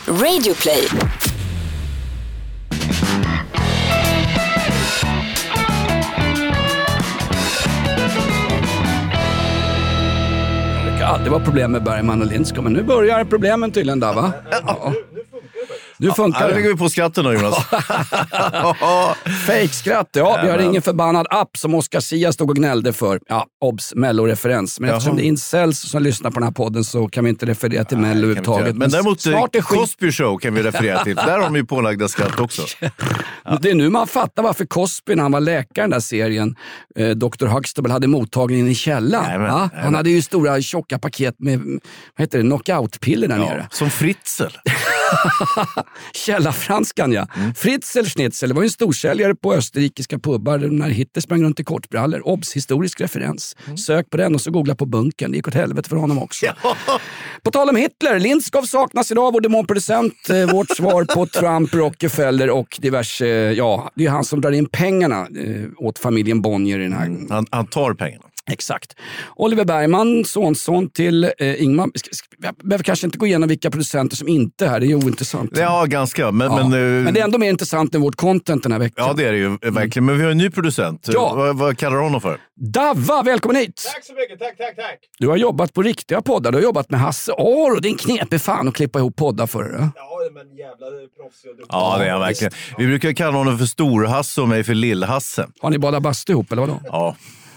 Radio Play. Det var problem med Bergman och Lindskog, men nu börjar problemen tydligen där, va? Ja. Nu funkar det. Nu lägger vi på skratten då, Jonas. Fake-skratt, ja. Vi har ingen förbannad app som Oscar Sia stod och gnällde för. Ja, obs, Mello-referens. Men eftersom det är incels som lyssnar på den här podden så kan vi inte referera till Mello överhuvudtaget. Men däremot Cosby Show kan vi referera till. Där har de ju pålagda skratt också. Ja. Det är nu man fattar varför Cosby, när han var läkare i den där serien, Dr. Huxtable, hade mottagningen i källaren. Han hade ju stora tjocka paket med, vad heter det, knockout-piller där nere. Som Fritzl. Källarfranskan, ja. Fritzl Schnitzel, det var ju en storsäljare på österrikiska pubbar när Hitler sprang runt i kortbrallor. Obs, historisk referens. Sök på den och så googla på bunkern. Det gick åt helvete för honom också. På tal om Hitler, Lindskov saknas idag, vår demonproducent. Vårt svar på Trump, Rockefeller och diverse, det är han som drar in pengarna åt familjen Bonnier i den här. Han tar pengarna. Exakt. Oliver Bergman, sonson till Ingmar. Jag behöver kanske inte gå igenom vilka producenter som inte är här, det är ju ointressant. Ja, ganska. Men det är ändå mer intressant än vårt content den här veckan. Ja, det är det ju verkligen. Men vi har en ny producent. Ja. Vad kallar du honom för? Davva, välkommen hit! Tack så mycket, tack. Du har jobbat på riktiga poddar, du har jobbat med Hasse Aro. Det är en knepig fan att klippa ihop poddar för det. Ja, men jävla proffsig och duktig. Ja, det är verkligen. Vi brukar kalla honom för Stor-Hasse och mig för Lill-Hasse. Har ni badat bastu ihop, eller vadå? Ja.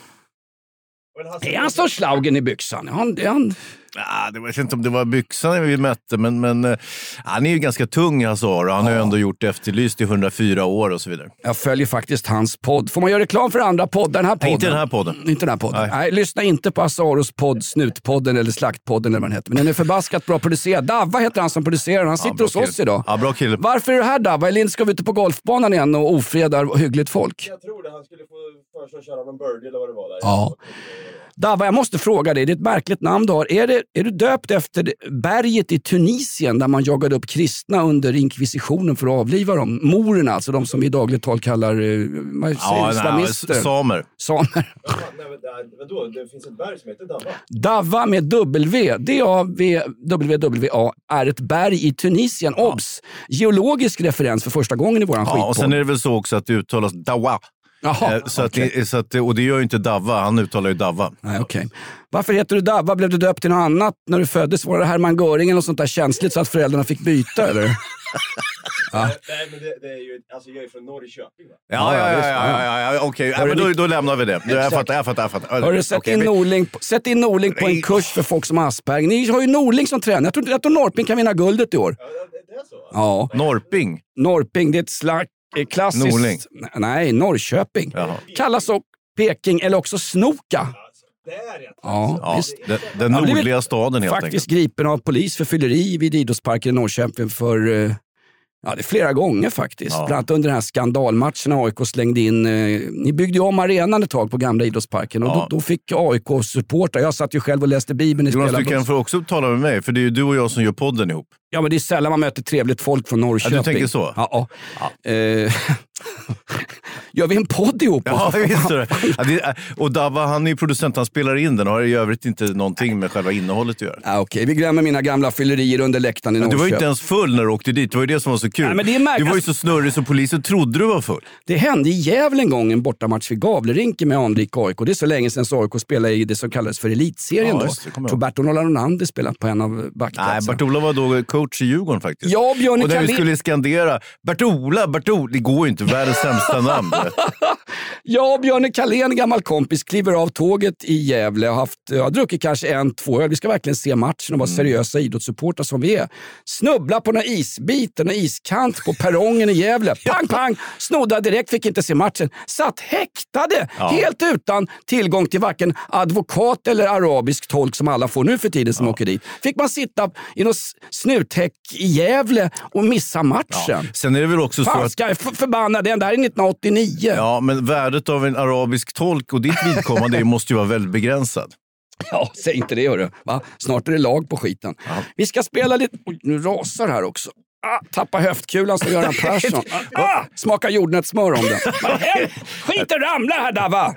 Är han så slaugen i byxan? Är han... Ja, det vet inte om det var byxan vi mätte, men han är ju ganska tung, Hasse Aro. Han har ju ändå gjort Efterlyst i 104 år och så vidare. Jag följer faktiskt hans podd. Får man göra reklam för andra poddar? Den här podden? Inte den här podden. Inte den här podden. Nej, lyssna inte på Hasse Aros podd, Snutpodden eller Slaktpodden eller vad den heter. Men den är förbaskat bra producerad. Davva heter han som producerar. Han sitter hos oss idag. Ja, bra kille. Varför är du här, Davva? Är Lindskov ute på golfbanan igen och ofredar hyggligt folk? Jag tror det. Han skulle få för sig att köra någon birdie eller vad det var där. Ja. Davva, jag måste fråga dig. Det är ett märkligt namn du har. Är du döpt efter berget i Tunisien där man jagade upp kristna under inkvisitionen för att avliva dem? Morerna, alltså de som vi i dagligt tal kallar islamister. Samer. Vadå? Det finns ett berg som heter Davva. Davva med W. D-A-V-W-W-A är ett berg i Tunisien. Obs! Geologisk referens för första gången i våran skitpodd. Ja, och sen är det väl så också att det uttalas Dawa. Jaha, och det gör ju inte Davva, han uttalar ju Davva. Nej, okej. Varför heter du Davva? Blev du döpt till något annat när du föddes? Var det Hermann Göring eller något sånt där känsligt så att föräldrarna fick byta, eller? Nej, men det är ju, alltså jag är från Norrköping, va? Ja, okej. Men då lämnar vi det. Jag fattar. Har du sett in Norling på en kurs för folk som har Asperger? Ni har ju Norling som tränare. Jag tror Norrping kan vinna guldet i år. Ja, det är så? Ja. Norrping, det är ett slags klassiskt... Norling. Nej, Norrköping. Jaha. Kallas också Peking eller också Snoka. Det är rätt. Ja, visst. Den nordliga staden helt faktiskt enkelt. Gripen av polis för fylleri vid idrottsparken i Norrköping för... det är flera gånger faktiskt. Bland annat under den här skandalmatchen AIK slängde in... ni byggde ju om arenan ett tag på gamla idrottsparken. Och då fick AIK-supportrar... Jag satt ju själv och läste Bibeln i Jonas, du kan få också tala med mig. För det är ju du och jag som gör podden ihop. Ja, men det är sällan man möter trevligt folk från Norrköping. Ja, du tänker så? Ja. Gör vi en podd ihop? Ja, visst är det. Och Davva, han är ju producent, han spelar in den. Har i övrigt inte någonting med själva innehållet att göra. Okej, vi glömmer mina gamla fyllerier under läktaren i Norrköping. Du var ju inte ens full när du åkte dit, det var ju det som var så kul. Men du var ju så snurrig så polisen trodde du var full. Det hände i Gävle en gång en bortamatch vid Gavlerinken med anrik AIK. Det är så länge sedan AIK spelade i det som kallades för elitserien då. Jag tror Bert-Ola Ronander spelat på en av backplatserna. Nej, Bert-Ola var då coach i Djurgården faktiskt. Ja, Björn och där vi skulle skandera Bert-Ola, det går ju inte, världens sämsta namn. Ja, Björn Kalén, gammal kompis, kliver av tåget i Gävle och har druckit kanske 1-2 öl. Vi ska verkligen se matchen och vara seriösa idrottssupportrar som vi är. Snubbla på några isbiten och iskant på perrongen i Gävle. Pang, pang! Snodda direkt, fick inte se matchen. Satt häktade, helt utan tillgång till varken advokat eller arabisk tolk som alla får nu för tiden som åker dit. Fick man sitta i något snuthäck i Gävle och missa matchen. Ja. Sen är det väl också så att... Ska jag förbanna den där 1989. Ja, men värdet av en arabisk tolk och ditt vidkommande måste ju vara väldigt begränsad. Ja, säg inte det, hörru. Va? Snart är det lag på skiten. Ja. Vi ska spela lite... Oj, nu rasar här också. Tappa höftkulan som Göran Persson. Smaka jordnötssmör om den. Skiten ramlar här, Davva!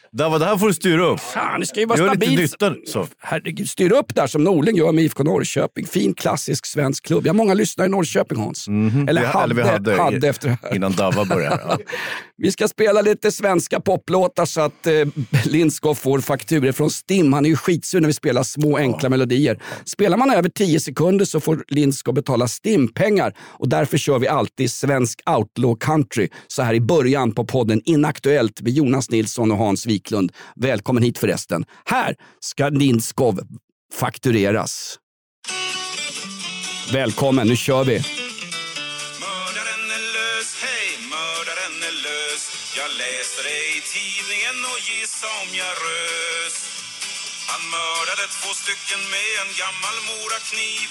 Det här får du styra upp. Fan, det ska ju vara Gör stabilt. lite nytta, så. Herregud, styr upp där som Norling gör med IFK Norrköping. Fin klassisk svensk klubb. Jag har många lyssnare i Norrköping, Hans. Eller vi hade efter det här. Innan Dava började. Ja. Vi ska spela lite svenska poplåtar så att Lindskov får fakturer från Stim. Han är ju skitsur när vi spelar små enkla melodier. Spelar man över 10 sekunder så får Lindskov betala Stim-pengar. Och därför kör vi alltid svensk outlaw country så här i början på podden Inaktuellt med Jonas Nilsson och Hans Wiklund. Välkommen hit förresten. Här ska Lindskov faktureras. Välkommen, nu kör vi. Mördaren är lös, hej, mördaren är lös. Jag läste det i tidningen och gissa om jag rös. Han mördade 2 stycken med en gammal morakniv.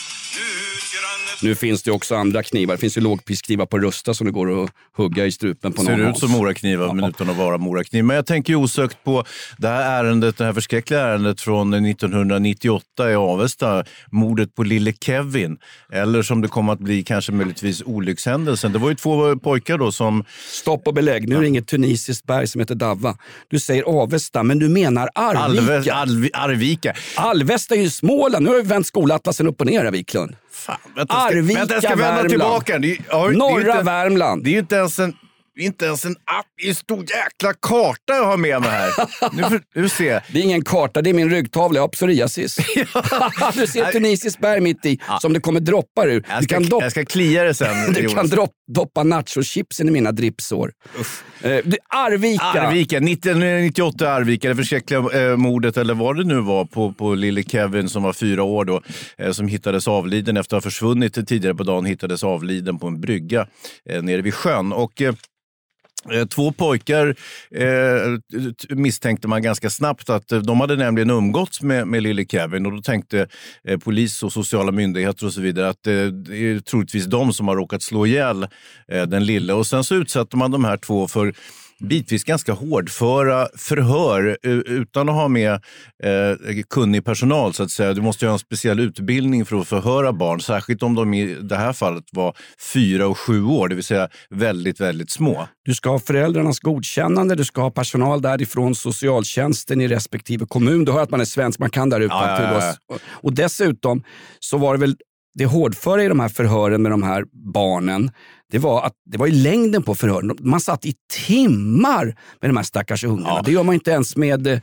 Nu finns det också andra knivar. Det finns ju lågprisknivar på Rusta som det går att hugga i strupen på någon. Ser ut som moraknivar men utan att vara morakniv. Men jag tänker ju osökt på det här ärendet, det här förskräckliga ärendet från 1998 i Avesta. Mordet på lille Kevin. Eller som det kommer att bli kanske möjligtvis olyckshändelsen. Det var ju 2 pojkar då som... Stopp och belägg. Nu är det inget tunisiskt berg som heter Dava. Du säger Avesta men du menar Arvika. Arvika. Alvesta är ju Småland. Nu har vi vänt skolatlasen upp och ner här, Wiklund. Fan, Arvika, jag ska vända Värmland. tillbaka. Norra Värmland. Det är ju inte ens en app i stor jäkla karta jag har med mig här. Nu ser. Det är ingen karta, det är min ryggtavla. Jag har psoriasis. Du ser tunisiskt berg mitt i som det kommer droppar ur. Jag ska klia det sen. Du kan doppa nachochipsen i mina dripsår. Arvika, 1998 Arvika, det förskräckliga mordet eller vad det nu var på lille Kevin som var 4 år då, som hittades avliden efter att ha försvunnit tidigare på dagen, hittades avliden på en brygga nere vid sjön. Och 2 pojkar misstänkte man ganska snabbt att de hade nämligen umgåtts med lille Kevin och då tänkte polis och sociala myndigheter och så vidare att det är troligtvis de som har råkat slå ihjäl den lille. Och sen så utsatte man de här 2 för bitvis ganska hårdföra förhör utan att ha med kunnig personal så att säga. Du måste ju ha en speciell utbildning för att förhöra barn, särskilt om de i det här fallet var 4 och 7 år, det vill säga väldigt, väldigt små. Du ska ha föräldrarnas godkännande, du ska ha personal därifrån socialtjänsten i respektive kommun. Du hör att man är svensk, man kan där ute. Ja. Och dessutom så var det väl det hårdföra i de här förhören med de här barnen, det var att det var i längden på förhören. Man satt i timmar med de här stackars ungarna. Ja. Det gör man inte ens med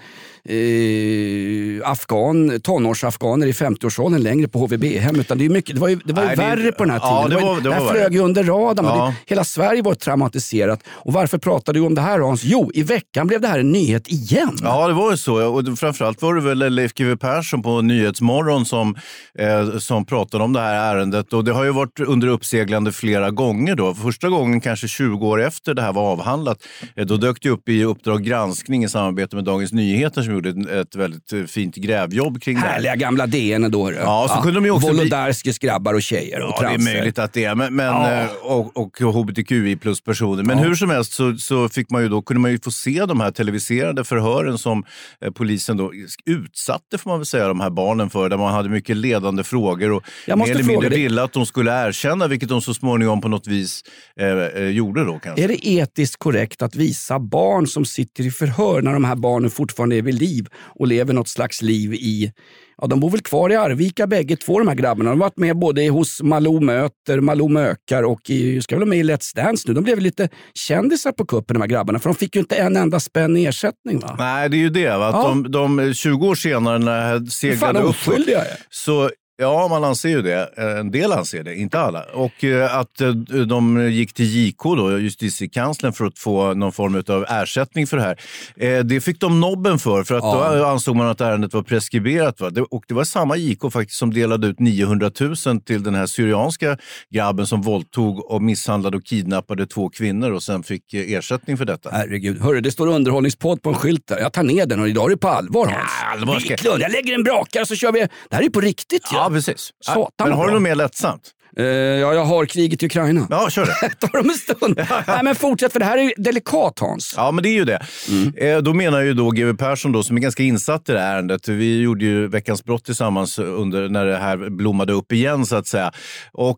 tonårsafganer i 50-årsåldern längre på HVB-hem. Utan det, är mycket, det var ju värre på den här tiden. Det här flög ju under radarn. Ja. Hela Sverige var traumatiserat. Och varför pratar du om det här, Hans? Jo, i veckan blev det här en nyhet igen. Ja, det var ju så. Och framförallt var det väl Leif GW Persson på Nyhetsmorgon som pratade om det här ärendet. Och det har ju varit under uppseglande flera gånger då. Första gången kanske 20 år efter det här var avhandlat. Då dök det upp i Uppdrag granskning i samarbete med Dagens Nyheter som gjorde ett väldigt fint grävjobb kring det här. Härliga gamla DN då. Ja, så kunde de ju också Volodarskis grabbar och tjejer och transer. Det är möjligt att det är. Och HBTQI plus personer. Men hur som helst så fick man ju då, kunde man ju få se de här televiserade förhören som polisen då utsatte, får man väl säga, de här barnen för. Där man hade mycket ledande frågor och mer eller mindre ville att de skulle erkänna, vilket de så småningom på något vis gjorde då kanske. Är det etiskt korrekt att visa barn som sitter i förhör när de här barnen fortfarande är vid liv och lever något slags liv i... Ja, de bor väl kvar i Arvika bägge 2, de här grabbarna. De har varit med både hos Malou Möter, Malou Mökar och ska väl med i Let's Dance nu. De blev lite kändisar på kuppen, de här grabbarna, för de fick ju inte en enda spänn i ersättning, va? Nej, det är ju det, va? Att de 20 år senare när det seglade upp så... Ja, man anser ju det. En del anser det, inte alla. Och att de gick till JK då, justitiekanslern, för att få någon form av ersättning för det här. Det fick de nobben för att då ansåg man att ärendet var preskriberat. Va? Och det var samma JK faktiskt som delade ut 900 000 till den här syrianska grabben som våldtog och misshandlade och kidnappade 2 kvinnor och sen fick ersättning för detta. Herregud, hörru, det står underhållningspodd på en skylt där. Jag tar ner den och idag är det på allvar, Hans. Ja, allvar Wiklund, jag lägger en brakare så kör vi. Det här är på riktigt. Ja, precis. Men har du något mer lättsamt? Ja, jag har kriget i Ukraina. Ja, kör det. Tar dem en stund. Nej, men fortsätt, för det här är ju delikat, Hans. Ja, men det är ju det. Då menar ju då GW Persson då, som är ganska insatt i det här ärendet. Vi gjorde ju Veckans brott tillsammans under när det här blommade upp igen, så att säga. Och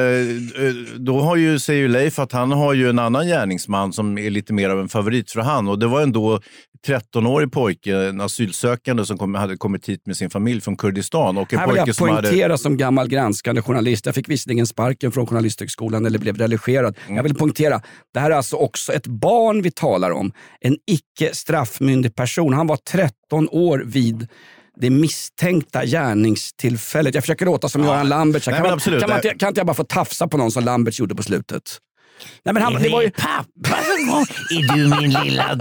då säger ju Leif att han har ju en annan gärningsman som är lite mer av en favorit för han. Och det var ändå 13-årig pojke, en asylsökande som hade kommit hit med sin familj från Kurdistan. Och en här vill pojke jag som poängtera som gammal granskande journalist. Jag fick visserligen sparken från journalisthögskolan eller blev religerad. Jag vill poängtera, det här är alltså också ett barn vi talar om. En icke straffmyndig person. Han var 13 år vid det misstänkta gärningstillfället. Jag försöker låta som Göran Lamberts. Kan inte jag bara få tafsa på någon som Lamberts gjorde på slutet? Nej, men det var ju... Pappa är du min lilla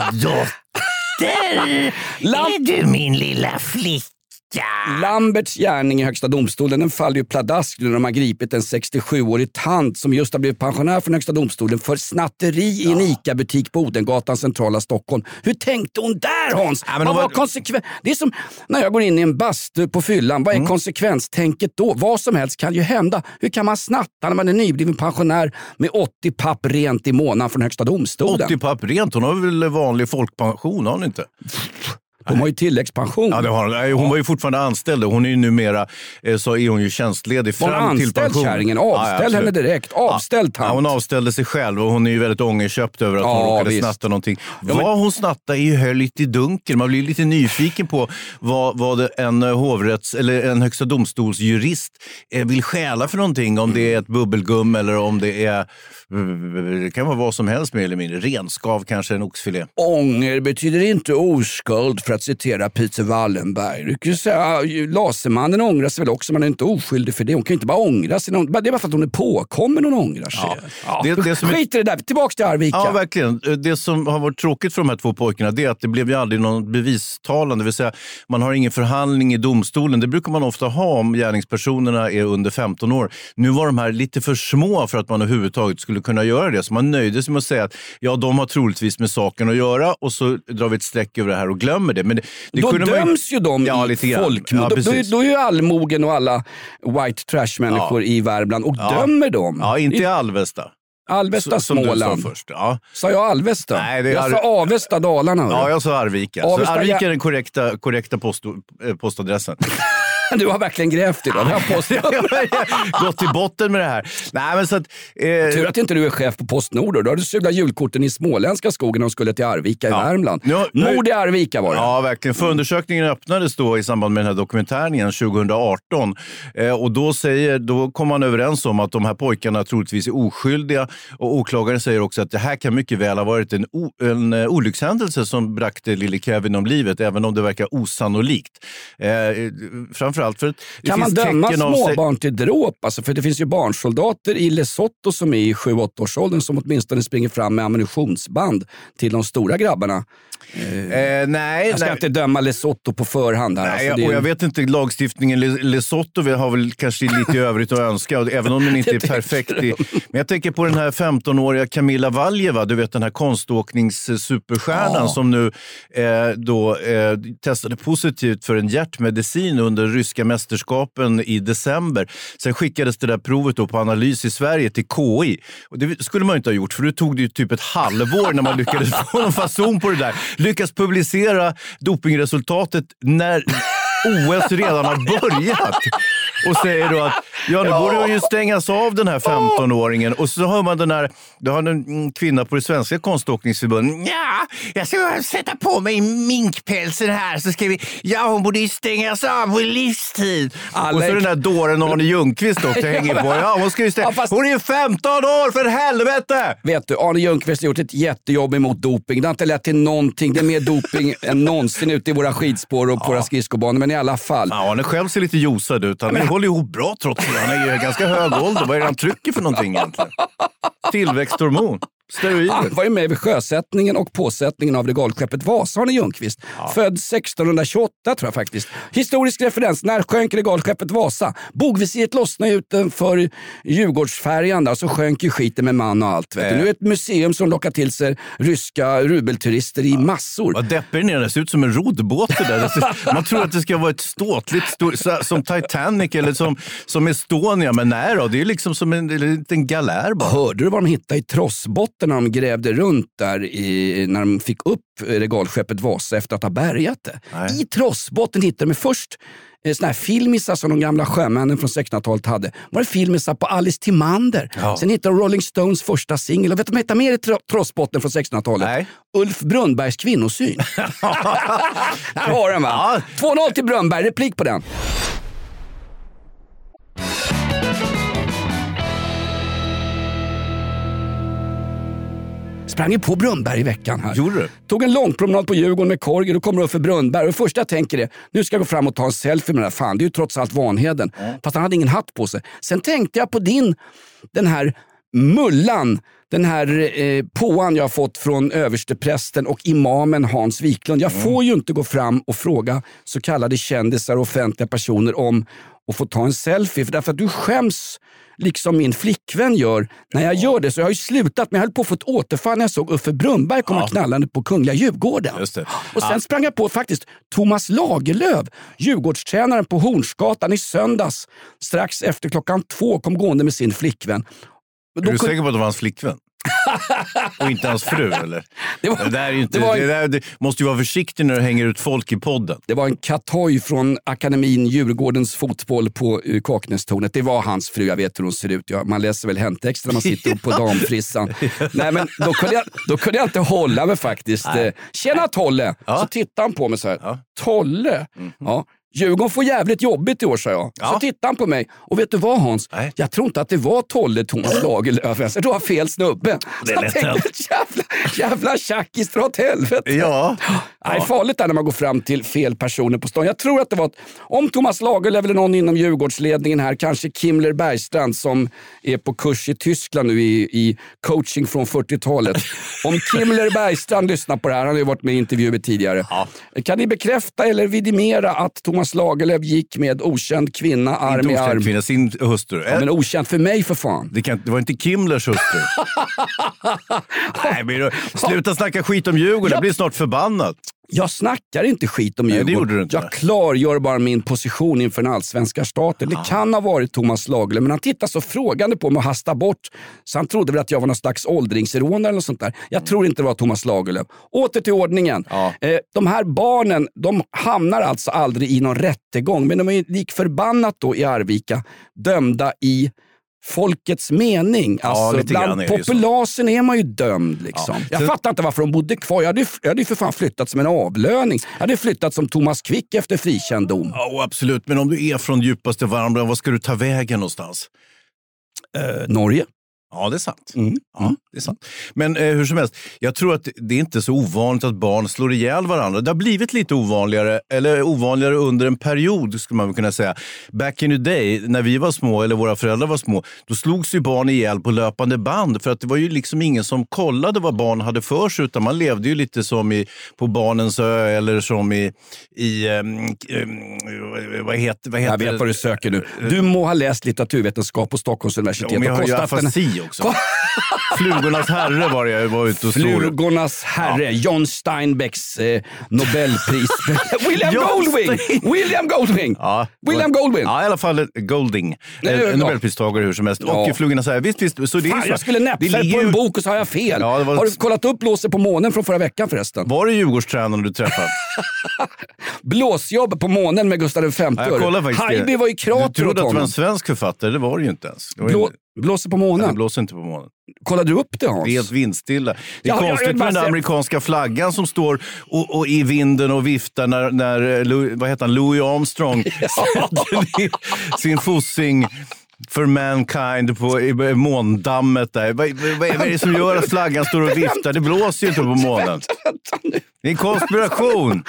dotter? Är du min lilla flicka? Lamberts gärning i Högsta domstolen, den faller ju pladask när de har gripit en 67-årig tant som just har blivit pensionär från Högsta domstolen för snatteri i en ICA-butik på Odengatan, centrala Stockholm. Hur tänkte hon där, Hans? Vad var konsekvens? Det är som när jag går in i en bastu på fyllan. Vad är konsekvenstänket då? Vad som helst kan ju hända. Hur kan man snatta när man är nybliven pensionär med 80 papp rent i månaden från Högsta domstolen? 80 papp rent? Hon har väl vanlig folkpension, har hon inte? De har ju tilläggspension. Ja, det har hon. Hon var ju fortfarande anställd. Hon är ju numera, så är hon ju tjänstledig fram till pension. Kärringen, avställ henne direkt. Avställ tant. Ja, hon avställde sig själv och hon är ju väldigt ångerköpt över att hon råkade snatta någonting. Vad hon snattade är ju höljt i dunkel. Man blir lite nyfiken på vad en hovrätts eller en högsta domstolsjurist vill stjäla för någonting. Om det är ett bubbelgum eller om det kan vara vad som helst mer eller mindre. Renskav, kanske en oxfilé. Ånger betyder inte oskuld, för att citera Peter Wallenberg. Du kan ju säga, Lasermannen ångrar sig väl också, men är inte oskyldig för det. Hon kan ju inte bara ångra sig. Det är bara för att hon är påkommen och ångrar sig. Skit i det där. Tillbaka till Arvika. Ja, verkligen. Det som har varit tråkigt för de här två pojkarna, det är att det blev ju aldrig någon bevistalan. Det vill säga, man har ingen förhandling i domstolen. Det brukar man ofta ha om gärningspersonerna är under 15 år. Nu var de här lite för små för att man överhuvudtaget skulle kunna göra det. Så man nöjde sig med att säga att de har troligtvis med saken att göra, och så drar vi ett streck över det här och glömmer det. Men det då döms ju de i folkmord. Då är ju allmogen och alla white trash-människor i Värmland och dömer dem. Ja, inte i Alvesta. Alvesta, Småland. Först. Ja. Sa jag Alvesta? Nej, jag sa Avesta, Dalarna. Ja, jag sa Arvika. Avesta, så Arvika är den korrekta postadressen. Du har verkligen grävt idag. Jag har gått till botten med det här. Nej, men så att, tur att inte du är chef på Postnord. Då har du suglat julkorten i småländska skogen och skulle till Arvika i Värmland. Mord i Arvika var det. Ja, verkligen. Förundersökningen öppnades då i samband med den här dokumentären igen 2018. Och då kom man överens om att de här pojkarna troligtvis är oskyldiga. Och åklagaren säger också att det här kan mycket väl ha varit en olyckshändelse som brakte lille Kevin om livet, även om det verkar osannolikt. Framförallt för att kan man döma småbarn till dråp? Alltså, för det finns ju barnsoldater i Lesotho som är i 7-8 års åldern som åtminstone springer fram med ammunitionsband till de stora grabbarna. Nej, jag ska inte döma Lesotho på förhand här. Nej, alltså, och jag vet inte, lagstiftningen Lesotho har väl kanske lite övrigt att önska, även om den inte är perfekt. Men jag tänker på den här 15-åriga Kamila Valjeva, du vet den här konståkningssuperstjärnan som nu testade positivt för en hjärtmedicin under ryska mästerskapen i december. Sen skickades det där provet då på analys i Sverige till KI. Och det skulle man inte ha gjort, för det tog det ju typ ett halvår när man lyckades få någon fason på det där. Lyckas publicera dopingresultatet när OS redan har börjat. Och säger då att nu borde hon ju stängas av, den här 15-åringen. Och så hör man du har en kvinna på det svenska konståkningsförbundet. Ja, jag ska sätta på mig minkpälsen här, så ska hon borde ju stängas av på livstid. Och så den där dåren Arne Ljungqvist också hänger på. Ja, hon ska ju hon är ju 15 år, för helvete! Vet du, Arne Ljungqvist har gjort ett jättejobb emot doping. Det har inte lett till någonting. Det är mer doping än någonsin ute i våra skidspår och på våra skridskobanor. Men i alla fall. Ja, Arne själv ser lite josad ut. Han håller ihop bra trots det. Han är ju ganska hög ålder. Vad är det han trycker för någonting egentligen? Tillväxthormon. Steroider. Han var ju med vid sjösättningen och påsättningen av regalskeppet Vasa, Arne Ljungqvist. Född 1628 tror jag faktiskt. Historisk referens, när sjönk regalskeppet Vasa? Bogvisiret lossnade utanför Djurgårdsfärjan där, så sjönk ju skiten med man och allt. Vet du. Nu är ett museum som lockar till sig ryska rubelturister i massor. Vad deppig den är, det ser ut som en roddbåt där. Man tror att det ska vara ett ståtligt, som Titanic eller som Estonia, men nej då, det är liksom som en liten galär bara. Hörde du vad de hittade i trossbotten när de grävde runt där när de fick upp regalskeppet Vasa efter att ha bärgat det? Nej. I trossbotten hittade de först såna här filmisar som de gamla sjömännen från 1600-talet hade. Var det filmisar på Alice Timander. Ja. Sen hittade de Rolling Stones första singel. Och vet du vad heter mer i trossbotten från 1600-talet? Nej. Ulf Brunnbergs kvinnosyn. Här har den, va? Ja. 2-0 till Brunnberg. Replik på den. Sprang ju på Brunnberg i veckan här. Gjorde du? Tog en lång promenad på Djurgården med Korger och kommer upp för Brunnberg. Och först jag tänker det, nu ska jag gå fram och ta en selfie med den här fan. Det är ju trots allt Vanheden. Fast han hade ingen hatt på sig. Sen tänkte jag på den här mullan, den här påan jag har fått från översteprästen och imamen Hans Wiklund. Jag får ju inte gå fram och fråga så kallade kändisar och offentliga personer om att få ta en selfie. För därför att du skäms liksom min flickvän gör när jag gör det. Så jag har ju slutat, men jag höll på att få ett återfall när jag såg Uffe Brunnberg komma knallande på Kungliga Djurgården. Just det. Och sen sprang jag på faktiskt Thomas Lagerlöf, Djurgårdstränaren på Hornsgatan i söndags. Strax efter 2:00 kom gående med sin flickvän. Är du säker på att det var hans flickvän? Och inte hans fru, eller? Det måste ju vara försiktig när du hänger ut folk i podden. Det var en katoj från akademin Djurgårdens fotboll på Kaknästornet. Det var hans fru, jag vet hur hon ser ut. Man läser väl Häntext när man sitter på damfrissan. Nej, men då kunde jag inte hålla mig faktiskt. Tjena Tolle! Ja. Så tittade han på mig så här. Ja. Tolle? Ja. Djurgården får jävligt jobbigt i år, sa jag. Så tittade han på mig. Och vet du vad, Hans? Nej. Jag tror inte att det var Tolle Thomas Lagerlöf. Jag tror det var fel snubbe. Så jag tänkte, jävla tjackis, dra åt helvete. Ja. Nej, farligt där när man går fram till fel personer på stan. Jag tror att det var om Thomas Lagerlöf eller någon inom Djurgårdsledningen här, kanske Kimler Bergstrand som är på kurs i Tyskland nu i coaching från 40-talet. Om Kimler Bergstrand lyssnar på det här, han har ju varit med i intervjuer tidigare. Ja. Kan ni bekräfta eller vidimera att Thomas Lagerlöf gick med okänd kvinna arm i arm? Inte kvinna, sin hustru. Ja, men okänd för mig för fan. Det var inte Kimlers hustru. Nej, men sluta snacka skit om Djurgården, jag blir snart förbannad. Jag snackar inte skit om Djurgården. Nej, det gjorde du inte. Jag klargör bara min position inför den allsvenska starten. Det kan ha varit Thomas Lagerlöf, men han tittade så frågande på mig och hastade bort. Så han trodde väl att jag var någon slags åldringsrånare eller sånt där. Jag tror inte det var Thomas Lagerlöf. Åter till ordningen. Ja. De här barnen, de hamnar alltså aldrig i någon rättegång. Men de är lik förbannat då i Arvika dömda i folkets mening. Alltså, bland populasen är man ju dömd liksom. Jag fattar inte varför de bodde kvar. Jag hade ju för fan flyttat som en avlöning. Jag hade flyttat som Thomas Quick efter frikändom. Ja, absolut. Men om du är från djupaste Värmland, vad ska du ta vägen någonstans? Norge. Ja, det är sant. Ja, det är sant. Men hur som helst, jag tror att det är inte så ovanligt att barn slår ihjäl varandra. Det har blivit lite ovanligare under en period, skulle man kunna säga. Back in the day, när vi var små, eller våra föräldrar var små, då slogs ju barn ihjäl på löpande band. För att det var ju liksom ingen som kollade vad barn hade för sig, utan man levde ju lite som på Barnens ö, eller som vad heter jag vet vad du söker nu. Du må ha läst litteraturvetenskap på Stockholms universitet. Ja, men jag har ju afasi också. Flugornas herre var ute och stod. Flugornas herre, John Steinbecks Nobelpris. William Goldwing. Ja, i alla fall Golding. Nobelpristagare hur som helst. Ja. Och Flugornas herre, visst. Så det är så. Jag skulle näppa på en bok och så har jag fel. Ja, har du kollat upp Blåser på månen från förra veckan förresten? Var det Djurgårdstränaren du träffade? Blåsjobb på månen med Gustav V. Haijby var ju krater. Du trodde att det var en svensk författare, det var det ju inte ens. Blåser på månen? Nej, blåser inte på månen. Kollade du upp det, Hans? Helt vindstilla. Det är konstigt med den amerikanska flaggan som står och i vinden och viftar när vad heter han, Louis Armstrong sin fossing för mankind på måndammet där. Vad är det som gör att flaggan står och viftar? Det blåser ju inte på månen. Det är en konspiration.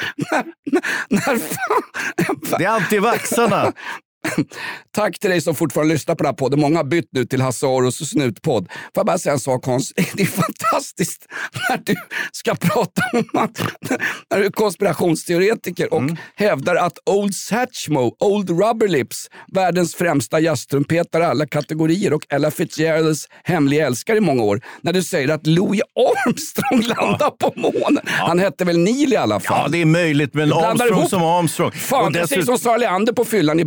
Det är antivaxarna. Tack till dig som fortfarande lyssnar på den här podden. Många har bytt nu till Hasse Aros och Snutpodd. Får jag bara säga en sak, Hans? Det är fantastiskt när du ska prata om att när du är konspirationsteoretiker och hävdar att Old Satchmo, Old Rubber Lips, världens främsta jazztrumpetare i alla kategorier och Ella Fitzgeralds hemliga älskare i många år, när du säger att Louis Armstrong landar på månen. Han hette väl Neil i alla fall. Ja, det är möjligt, men Armstrong som Armstrong. Fan, det säger som Sara Leander på fyllan i Berlin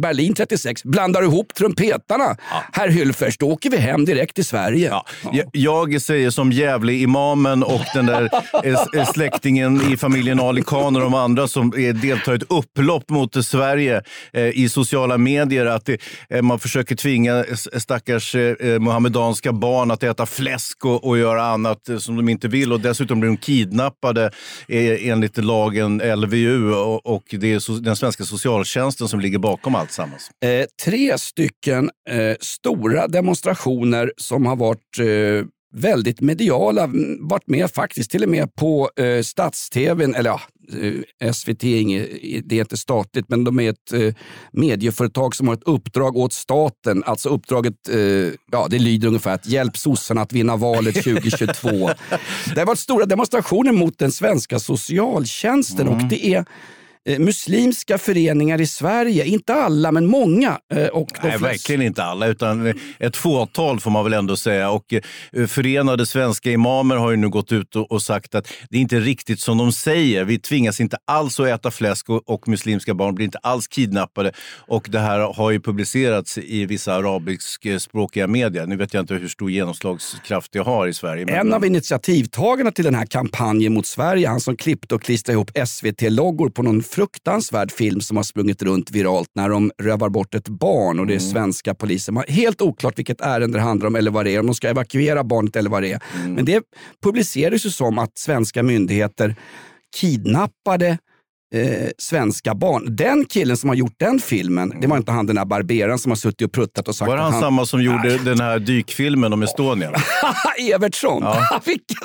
1936. Blandar ihop trumpetarna. Ja. Herr Hylfers, då åker vi hem direkt till Sverige. Ja. Jag säger som Gävle-imamen och den där släktingen i familjen Ali Khan och de andra som deltar i ett upplopp mot Sverige i sociala medier, att man försöker tvinga stackars muhammedanska barn att äta fläsk och göra annat som de inte vill, och dessutom blir de kidnappade enligt lagen LVU, och det är den svenska socialtjänsten som ligger bakom allt sammans. 3 stycken stora demonstrationer som har varit väldigt mediala, varit med faktiskt till och med på Stats-TV:n, eller ja, SVT, det är inte statligt, men de är ett medieföretag som har ett uppdrag åt staten. Alltså uppdraget, det lyder ungefär att hjälp sossarna att vinna valet 2022. Det har varit stora demonstrationer mot den svenska socialtjänsten och det är muslimska föreningar i Sverige, inte alla men många. Nej, verkligen inte alla, utan ett fåtal får man väl ändå säga. Och Förenade svenska imamer har ju nu gått ut och sagt att det är inte riktigt som de säger. Vi tvingas inte alls att äta fläsk och muslimska barn blir inte alls kidnappade. Och det här har ju publicerats i vissa arabiskspråkiga medier. Nu vet jag inte hur stor genomslagskraft det har i Sverige. Men en av initiativtagarna till den här kampanjen mot Sverige, han som klippte och klistrade ihop SVT-loggor på någon fruktansvärd film som har sprungit runt viralt när de rövar bort ett barn och det är svenska polisen. Helt oklart vilket ärende det handlar om eller vad det är, om de ska evakuera barnet eller vad det är. Men det publiceras ju som att svenska myndigheter kidnappade svenska barn. Den killen som har gjort den filmen, det var inte han den här barberaren som har suttit och pruttat och sagt. Var han samma som gjorde den här dykfilmen om Estonia? Evertsson. Ja.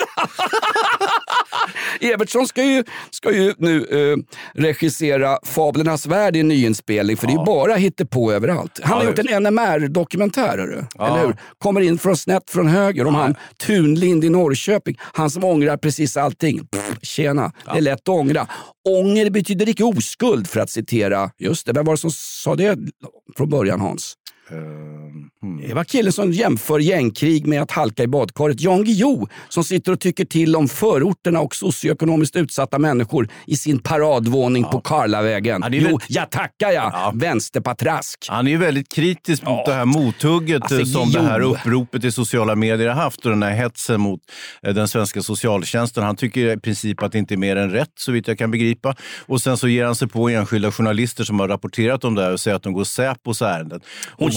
Evertsson ska ju nu regissera Fablernas värld i en nyinspelning, för det är ju bara hittepå överallt. Han har gjort en NMR-dokumentär, eller hur? Kommer in från snett från höger om han Tunlind i Norrköping. Han som ångrar precis allting. Tjena, det är lätt att ångra. Ånger betyder inte oskuld, för att citera, just det, vem var det som sa det från början, Hans? Det var killen som jämför gängkrig med att halka i badkaret. Jan Guillou, som sitter och tycker till om förorterna och socioekonomiskt utsatta människor i sin paradvåning på Karlavägen. Jag tackar vänsterpatrask. Han är ju väldigt kritisk mot det här mothugget som det här uppropet i sociala medier har haft och den här hetsen mot den svenska socialtjänsten. Han tycker i princip att det inte är mer än rätt, så vitt jag kan begripa. Och sen så ger han sig på enskilda journalister som har rapporterat om det här och säger att de går Säpos ärenden. Och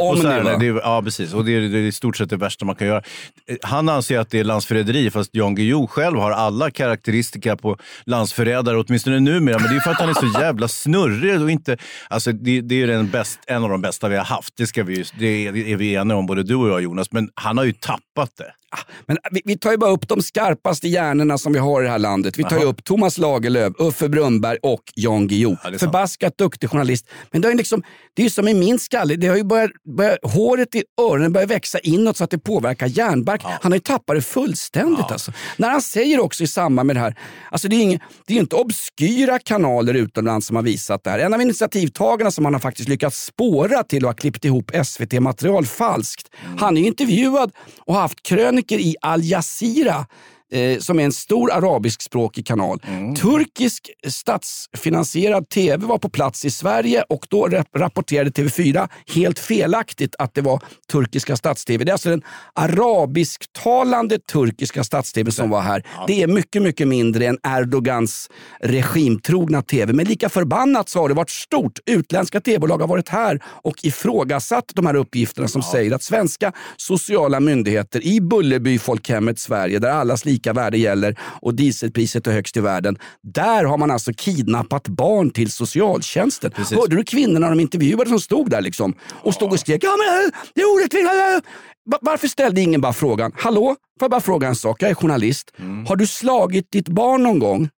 ja, precis. Och det är i stort sett det värsta man kan göra. Han anser att det är landsförräderi, fast Jan Guillou själv har alla karaktäristika på landsförrädare, åtminstone numera. Men det är för att han är så jävla snurrig och inte... Alltså, det är en av de bästa vi har haft. Det är vi eniga om, både du och jag, Jonas. Men han har ju tappat det. Men vi tar ju bara upp de skarpaste hjärnorna som vi har i det här landet. Vi tar ju upp Thomas Lagerlöf, Uffe Brunnberg och Jan Guillou. Förbaskat duktig journalist. Men det är ju som i min skalle. Det har ju börjat håret i öronen börjar växa inåt så att det påverkar hjärnbark. Han har ju tappat det fullständigt. Alltså. När han säger också i samband med det här, alltså det är ju inte obskyra kanaler utomlands som har visat det här. En av initiativtagarna som han har faktiskt lyckats spåra till och ha klippt ihop SVT-material falskt. Han är ju intervjuad och har haft krönikor i Al Jazeera, som är en stor arabiskspråkig kanal. Turkisk statsfinansierad tv var på plats i Sverige och då rapporterade TV4 helt felaktigt att det var turkiska stats-tv. Det är alltså den arabisktalande turkiska stats-tv som var här. Det är mycket, mycket mindre än Erdogans regimtrogna tv. Men lika förbannat så har det varit stort. Utländska tv-bolag har varit här och ifrågasatt de här uppgifterna som säger att svenska sociala myndigheter i Bullerby folkhemmet Sverige, där allas lika värde gäller och dieselpriset är högst i världen. Där har man alltså kidnappat barn till socialtjänsten. Precis. Hörde du kvinnorna de intervjuade som stod där liksom och stod och skrek, ja men det är orättvist. Varför ställde ingen bara frågan, hallå, får jag bara fråga en sak, jag är journalist. Har du slagit ditt barn någon gång?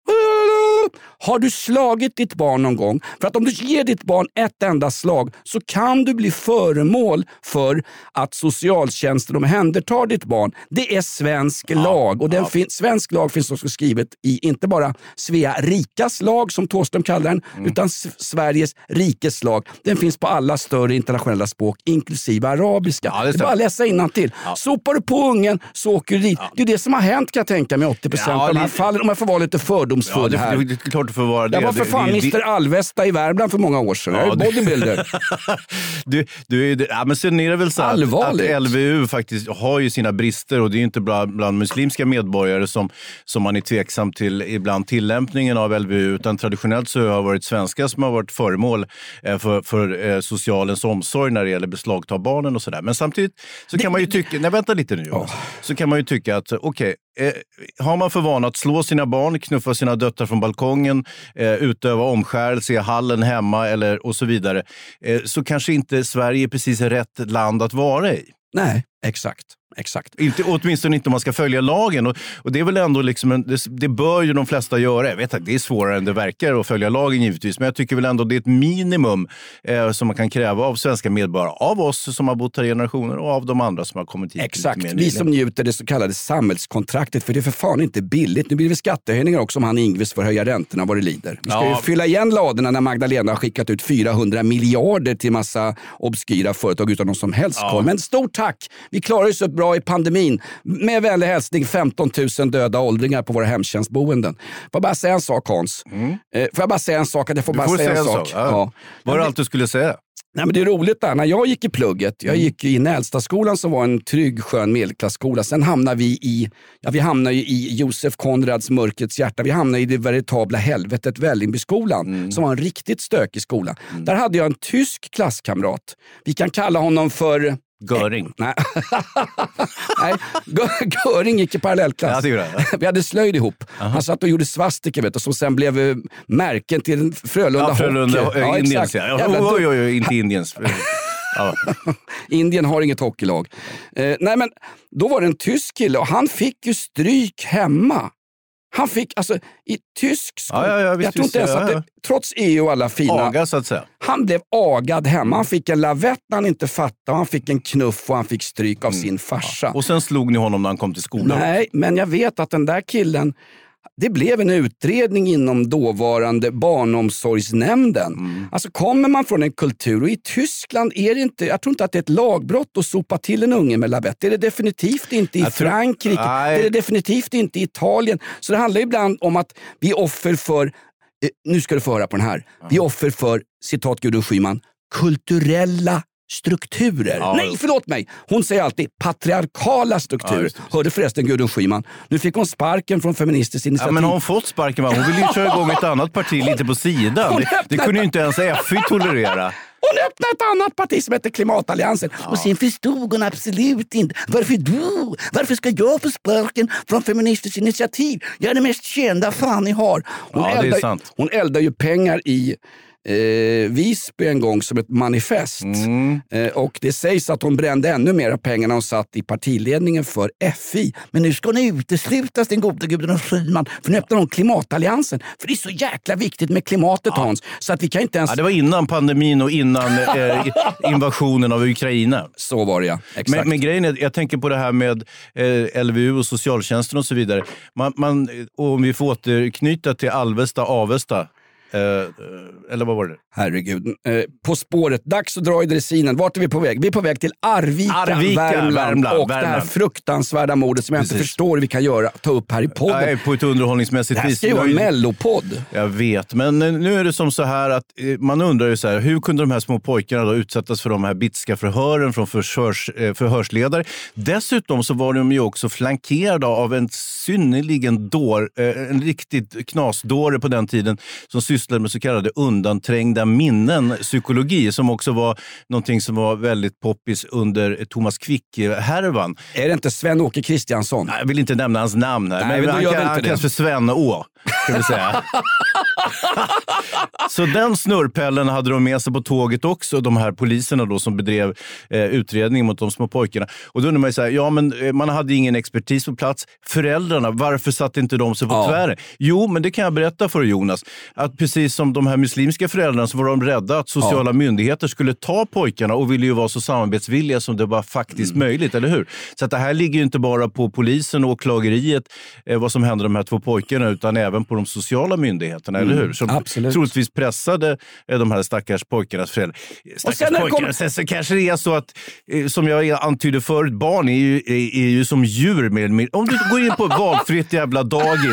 Har du slagit ditt barn någon gång? För att om du ger ditt barn ett enda slag så kan du bli föremål för att socialtjänsten omhändertar ditt barn. Det är svensk lag. Och svensk lag finns också skrivet i inte bara Svea rikas lag som Thåström kallar den, utan Sveriges rikes lag. Den finns på alla större internationella språk, inklusive arabiska. Det är bara att läsa innantill. Sopar du på ungen så åker du dit. Det är det som har hänt, kan jag tänka mig, 80% av de här fallen, om jag får vara lite fördomsfull här. Det klart att få vara det. Jag var för fan Mr. Alvesta i Värmland för många år sedan. Jag är bodybuilder. Men sen är det väl så att LVU faktiskt har ju sina brister, och det är ju inte bland muslimska medborgare som man är tveksam till ibland tillämpningen av LVU, utan traditionellt så har det varit svenskar som har varit föremål för socialens omsorg när det gäller beslagta barnen och sådär. Men samtidigt så kan man ju tycka, vänta lite nu, så kan man ju tycka att har man för vana att slå sina barn, knuffa sina döttrar från balkongen, utöva omskärelse i hallen hemma och så vidare, så kanske inte Sverige är precis rätt land att vara i. Nej, exakt. Åtminstone inte om man ska följa lagen. Och det är väl ändå liksom det bör ju de flesta göra. Jag vet att det är svårare än det verkar att följa lagen givetvis. Men jag tycker väl ändå det är ett minimum som man kan kräva av svenska medborgare. Av oss som har bott här i generationer och av de andra som har kommit hit. Exakt, vi som njuter det så kallade samhällskontraktet. För det är för fan inte billigt. Nu blir det skattehöjningar också om han Ingves får höja räntorna vad det lider. Vi ska ju fylla igen ladorna när Magdalena har skickat ut 400 miljarder till massa obskyra företag utan någon som helst koll. Men stort tack! Vi klarar ju så bra i pandemin. Med vänlig hälsning 15 000 döda åldringar på våra hemtjänstboenden. Får jag bara säga en sak, Hans? Får jag bara säga en sak? Att jag får bara säga en sak. Ja. Vad var det allt du skulle säga? Nej, men det är roligt där. När jag gick i plugget, jag gick i Nälstaskolan som var en trygg, skön medelklassskola. Sen hamnade vi i Josef Konrads mörkrets hjärta. Vi hamnade i det veritabla helvetet Vällingbyskolan som var en riktigt stökig skola. Där hade jag en tysk klasskamrat. Vi kan kalla honom för Göring. Nej, Göring gick i parallellklass. Vi hade slöjd ihop. Han satt och gjorde svastika, vet du, som sen blev märken till Frölunda hockey. Indiens, inte Indiens. Indien har inget hockeylag. Nej, men då var det en tysk kille och han fick ju stryk hemma. Han fick, alltså i tysk skola, jag tror inte ens att det, trots EU och alla fina... Aga, så att säga. Han blev agad hemma. Han fick en lavett när han inte fattade. Han fick en knuff och han fick stryk av sin farsa. Och sen slog ni honom när han kom till skolan? Nej, men jag vet att den där killen... Det blev en utredning inom dåvarande barnomsorgsnämnden. Alltså kommer man från en kultur, och i Tyskland är det inte, jag tror inte att det är ett lagbrott att sopa till en unge med lavett. Det är det definitivt inte i Frankrike. Det är det definitivt inte i Italien. Så det handlar ibland om att vi är offer för, nu ska du få höra på den här, vi är offer för, citat Gudrun Schyman, kulturella strukturer. Nej, förlåt mig. Hon säger alltid patriarkala strukturer. Hörde förresten Gudrun Schyman. Nu fick hon sparken från Feministiskt initiativ. Ja, men har hon fått sparken? Hon vill ju köra igång ett annat parti lite på sidan. Det kunde ju inte ens FI tolerera. Hon öppnade ett annat parti som heter Klimatalliansen. Och sen förstod hon absolut inte. Varför du? Varför ska jag få sparken från Feministiskt initiativ? Jag är det mest kända fan ni har. Det är sant. Hon eldar ju pengar i Visby en gång som ett manifest. Och det sägs att hon brände ännu mer pengar när hon satt i partiledningen för FI. Men nu ska hon uteslutas, den gode Gudrun Schyman, för nu öppnar hon Klimatalliansen. För det är så jäkla viktigt med klimatet, Hans. Så att vi kan inte ens... det var innan pandemin och innan invasionen av Ukraina. Så var det, ja. Exakt. Men grejen är, jag tänker på det här med LVU och socialtjänsten och så vidare. Om vi får återknyta till Avesta. Eller vad var det? Herregud. På spåret. Dags att dra i dressinen. Vart är vi på väg? Vi är på väg till Arvika Värmland. Och det här fruktansvärda mordet som jag inte förstår vi kan ta upp här i podden. Nej, på ett underhållningsmässigt vis. Det här ska ju vara en mellopodd. Jag vet, men nu är det som så här att man undrar ju så här, hur kunde de här små pojkarna då utsättas för de här bitska förhören från förhörsledare? Dessutom så var de ju också flankerade av en synnerligen en riktigt knasdåre på den tiden som sysslade med så kallade undanträngda minnen, psykologi, som också var någonting som var väldigt poppis under Thomas Quick-härvan. Är det inte Sven-Åke Kristiansson? Nej, jag vill inte nämna hans namn här, men han kallas för Sven-Å, kan vi säga. Så den snurrpellen hade de med sig på tåget också, de här poliserna då som bedrev utredning mot de små pojkarna. Och då undrar man ju så här, men man hade ingen expertis på plats. Föräldrarna, varför satt inte de sig på tvären? Jo, men det kan jag berätta för Jonas. Att precis som de här muslimska föräldrarna så var de rädda att sociala myndigheter skulle ta pojkarna och ville ju vara så samarbetsvilliga som det var faktiskt möjligt, eller hur? Så att det här ligger ju inte bara på polisen och åklageriet vad som hände de här två pojkarna, utan även på de sociala myndigheterna, eller hur? Som troligtvis pressade de här stackars pojkarnas föräldrar. Sen så kanske det är så att, som jag antydde förut, barn är ju som djur med. Om du går in på ett valfritt jävla dagis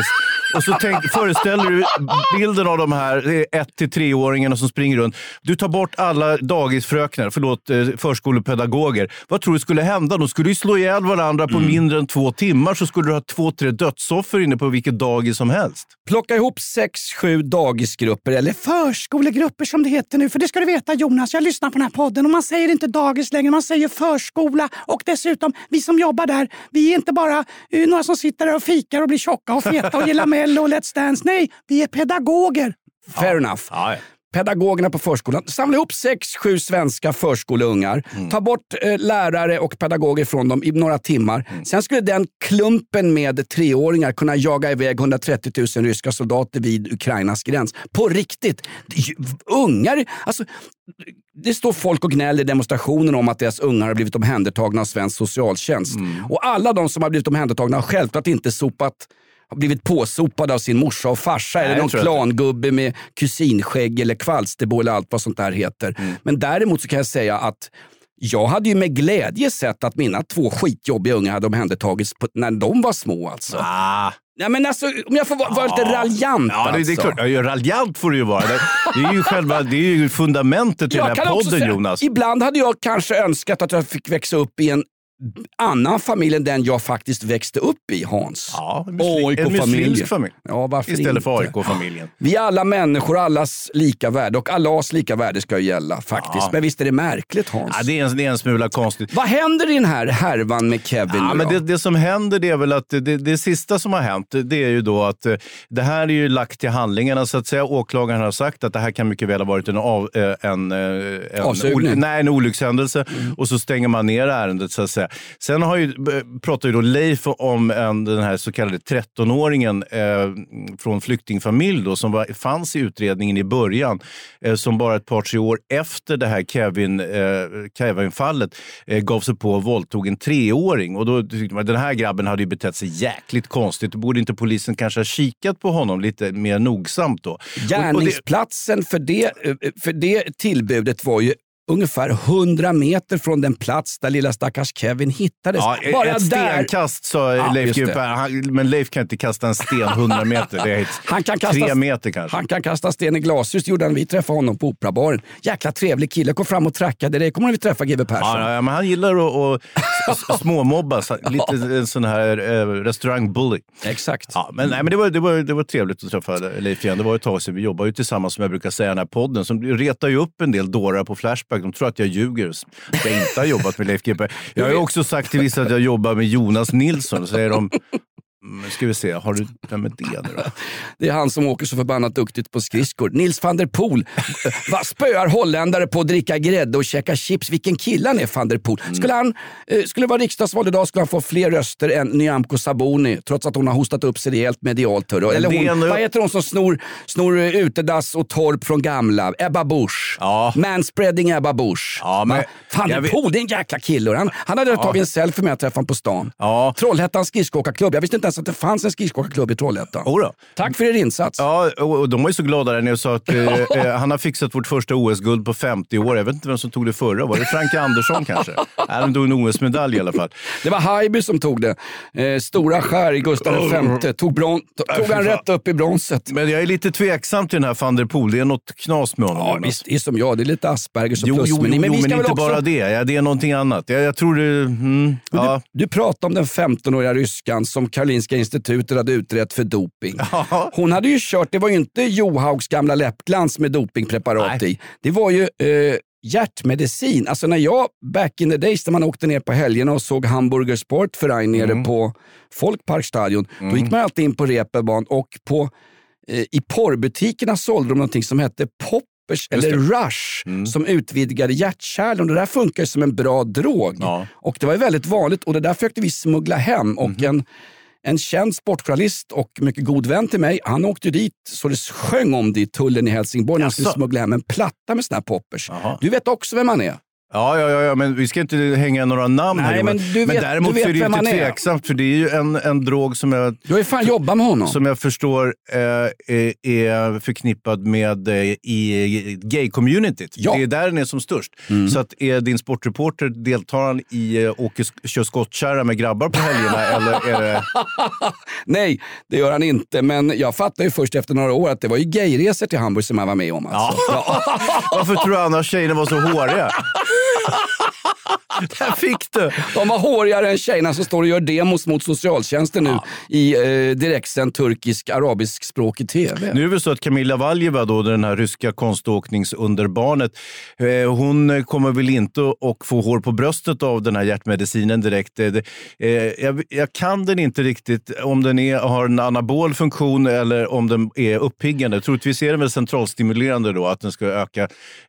Och så föreställer du bilden av de här 1-3-åringarna som springer runt. Du tar bort alla dagisfröknar, förskolepedagoger. Vad tror du skulle hända? De skulle ju slå ihjäl varandra på mindre än 2 timmar, så skulle du ha 2-3 dödsoffer inne på vilket dagis som helst. Plocka ihop 6-7 dagisgrupper, eller förskolegrupper som det heter nu. För det ska du veta, Jonas, jag lyssnar på den här podden och man säger inte dagis längre, man säger förskola. Och dessutom, vi som jobbar där, vi är inte bara några som sitter där och fikar och blir tjocka och feta och gillar Mello och Let's Dance. Nej, vi är pedagoger. Fair enough. Ja. Pedagogerna på förskolan. Samla ihop 6-7 svenska förskoleungar. Ta bort lärare och pedagoger från dem i några timmar. Sen skulle den klumpen med 3-åringar kunna jaga iväg 130 000 ryska soldater vid Ukrainas gräns. På riktigt. Ungar, alltså... Det står folk och gnäller i demonstrationen om att deras ungar har blivit omhändertagna av svensk socialtjänst. Och alla de som har blivit omhändertagna har självklart inte har blivit påsopade av sin morsa och farsa eller någon klangubbe med kusinskägg eller kvalsterbo eller allt vad sånt där heter. Men däremot så kan jag säga att jag hade ju med glädje sett att mina 2 skitjobbiga ungar hade omhändertagits när de var små alltså. Ja, men alltså, om jag får vara lite raljant. Ja, det är klart. Ja, raljant får det ju vara. Det är ju fundamentet till den här podden, säga, Jonas. Ibland hade jag kanske önskat att jag fick växa upp i en annan familj än den jag faktiskt växte upp i, Hans. Ja, en muslimsk familj. Ja, varför istället inte? För AIK-familjen. Vi är alla människor, allas lika värde, och Allahs lika värde ska ju gälla faktiskt. Ja. Men visst är det märkligt, Hans? Ja, det är en smula konstigt. Vad händer i den här härvan med Kevin? Ja, men det som händer, det är väl att det sista som har hänt, det är ju då att det här är ju lagt till handlingarna, så att säga. Åklagaren har sagt att det här kan mycket väl ha varit en olyckshändelse, och så stänger man ner ärendet, så att säga. Sen pratar ju då Leif om den här så kallade 13-åringen från flyktingfamilj då, som fanns i utredningen i början, som bara ett par 3 år efter det här Kevin-fallet gav sig på och våldtog en 3-åring. Och då tyckte man, den här grabben hade ju betett sig jäkligt konstigt. Borde inte polisen kanske ha kikat på honom lite mer nogsamt då? Gärningsplatsen för det tillbudet var ju ungefär 100 meter från den plats där lilla stackars Kevin hittades. Ja, bara ett stenkast, sa Leif GP. Men Leif kan inte kasta en sten 100 meter. Det är han kan kasta 3 meter kanske. Han kan kasta sten i glashus. Gjorde han, vi träffade honom på Operabaren. Jäkla trevlig kille. Kom fram och trackade dig. Kommer vi träffa GW Persson? Ja, men han gillar att småmobba. Lite en sån här restaurangbully. Exakt. Ja, men det var trevligt att träffa Leif igen. Det var ett tag sedan vi jobbade ju tillsammans, som jag brukar säga, den här podden. Som retar ju upp en del dårar på Flashback. De tror att jag ljuger. Att jag inte har jobbat med Leif GP. Jag har ju också sagt till vissa att jag jobbar med Jonas Nilsson. Så säger de, ska vi se, har du vem är det nu då? Det är han som åker så förbannat duktigt på skridskor. Nils van der Poel. Vad spöar holländare på att dricka grädde och käka chips? Vilken killan är van der Poel? Skulle vara riksdagsval idag skulle han få fler röster än Nyamko Sabuni, trots att hon har hostat upp sig rejält medialt. Eller vad heter hon som snor utedass och torp från gamla? Ebba Busch. Ja. Manspreading Ebba Busch. Ja, men van der Poel, det är en jäkla kille. Han hade tagit en selfie med att träffa honom på stan. Ja. Trollhättans skridskoåkarklubb. Jag visste inte ens att det fanns en skridskoåkarklubb i Trollhättan. Tack för er insats. Ja, och de var ju så glada där när jag sa att han har fixat vårt första OS-guld på 50 år. Jag vet inte vem som tog det förra. Var det Frank Andersson kanske? Han tog en OS-medalj i alla fall. Det var Haijby som tog det. Stora skär i Gustav V. Tog han rätt upp i bronset. Men jag är lite tveksam till den här van der Poel. Det är något knas med honom. Ja, visst, det är som jag. Det är lite Aspergers och plus. Men inte också bara det. Ja, det är någonting annat. Jag tror det... Du pratar om den 15-åriga ryskan som Karolinska institutet hade utrett för doping. Hon hade ju kört, det var ju inte Johaugs gamla läppglans med dopingpreparat i. Det var ju hjärtmedicin. Alltså när jag, back in the days, när man åkte ner på helgerna och såg Hamburger Sportverein nere på Folkparkstadion, då gick man alltid in på Reeperbahn och i porrbutikerna sålde de någonting som hette Poppers eller Rush som utvidgade hjärtkärlen. Det där funkar som en bra drog. Ja. Och det var ju väldigt vanligt, och det där försökte vi smuggla hem. Och en känd sportjournalist och mycket god vän till mig, han åkte dit så det sjöng om det i tullen i Helsingborg när han skulle smuggla hem en platta med såna här Poppers. Aha. Du vet också vem han är. Ja, men vi ska inte hänga några namn här. Men däremot är det ju inte tveksamt, för det är ju en drog som jag... Du har ju fan jobbat med honom. Som jag förstår är förknippad med i gay-communityt. Ja. Det är där den är som störst. Så att är din sportreporter, deltar han i kör skottkärra med grabbar på helgerna, eller är det... Nej, det gör han inte. Men jag fattar ju först efter några år att det var ju gayresor till Hamburg som han var med om. Alltså. Ja. Varför tror du annars tjejerna var så håriga? Där fick du. De var hårigare än tjejerna som står och gör demos mot socialtjänsten nu i direktsänd turkisk-arabisk språk i tv. Nu är det väl så att Kamila Valjeva, då, den här ryska konståkningsunderbarnet, hon kommer väl inte att få hår på bröstet av den här hjärtmedicinen direkt. Jag kan den inte riktigt, om den har en anabol funktion eller om den är uppiggande. Troligtvis är den väl centralstimulerande då, att den ska öka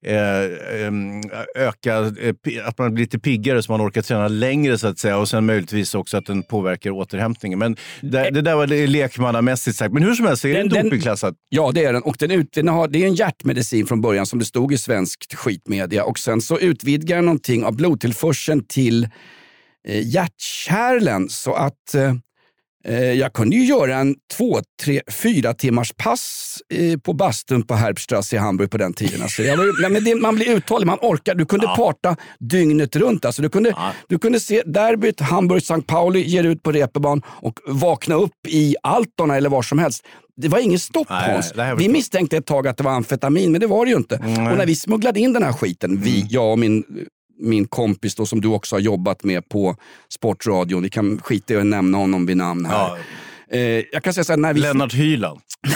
att man blir lite piggare så man orkar träna längre, så att säga, och sen möjligtvis också att den påverkar återhämtningen. Men det där var det lekmannamässigt sagt. Men hur som helst, är den dopingklassad? Ja, det är den. Och det är en hjärtmedicin från början, som det stod i svensk skitmedia. Och sen så utvidgar den någonting av blodtillförseln till hjärtkärlen, så att jag kunde ju göra en 2, 3, 4 timmars pass på bastun på Herbststrasse i Hamburg på den tiden. Alltså, man blir uthållig, man orkar. Du kunde parta dygnet runt. Alltså, du kunde se derbyt Hamburg-St. Pauli, ger ut på Reeperbahn och vakna upp i Altona eller var som helst. Det var ingen stopp på oss. Vi misstänkte ett tag att det var amfetamin, men det var det ju inte. Och när vi smugglade in den här skiten, jag och min kompis då, som du också har jobbat med på Sportradion. Vi kan skita i att nämna honom vid namn här. Ja. Jag kan säga så här, Lennart Hyland.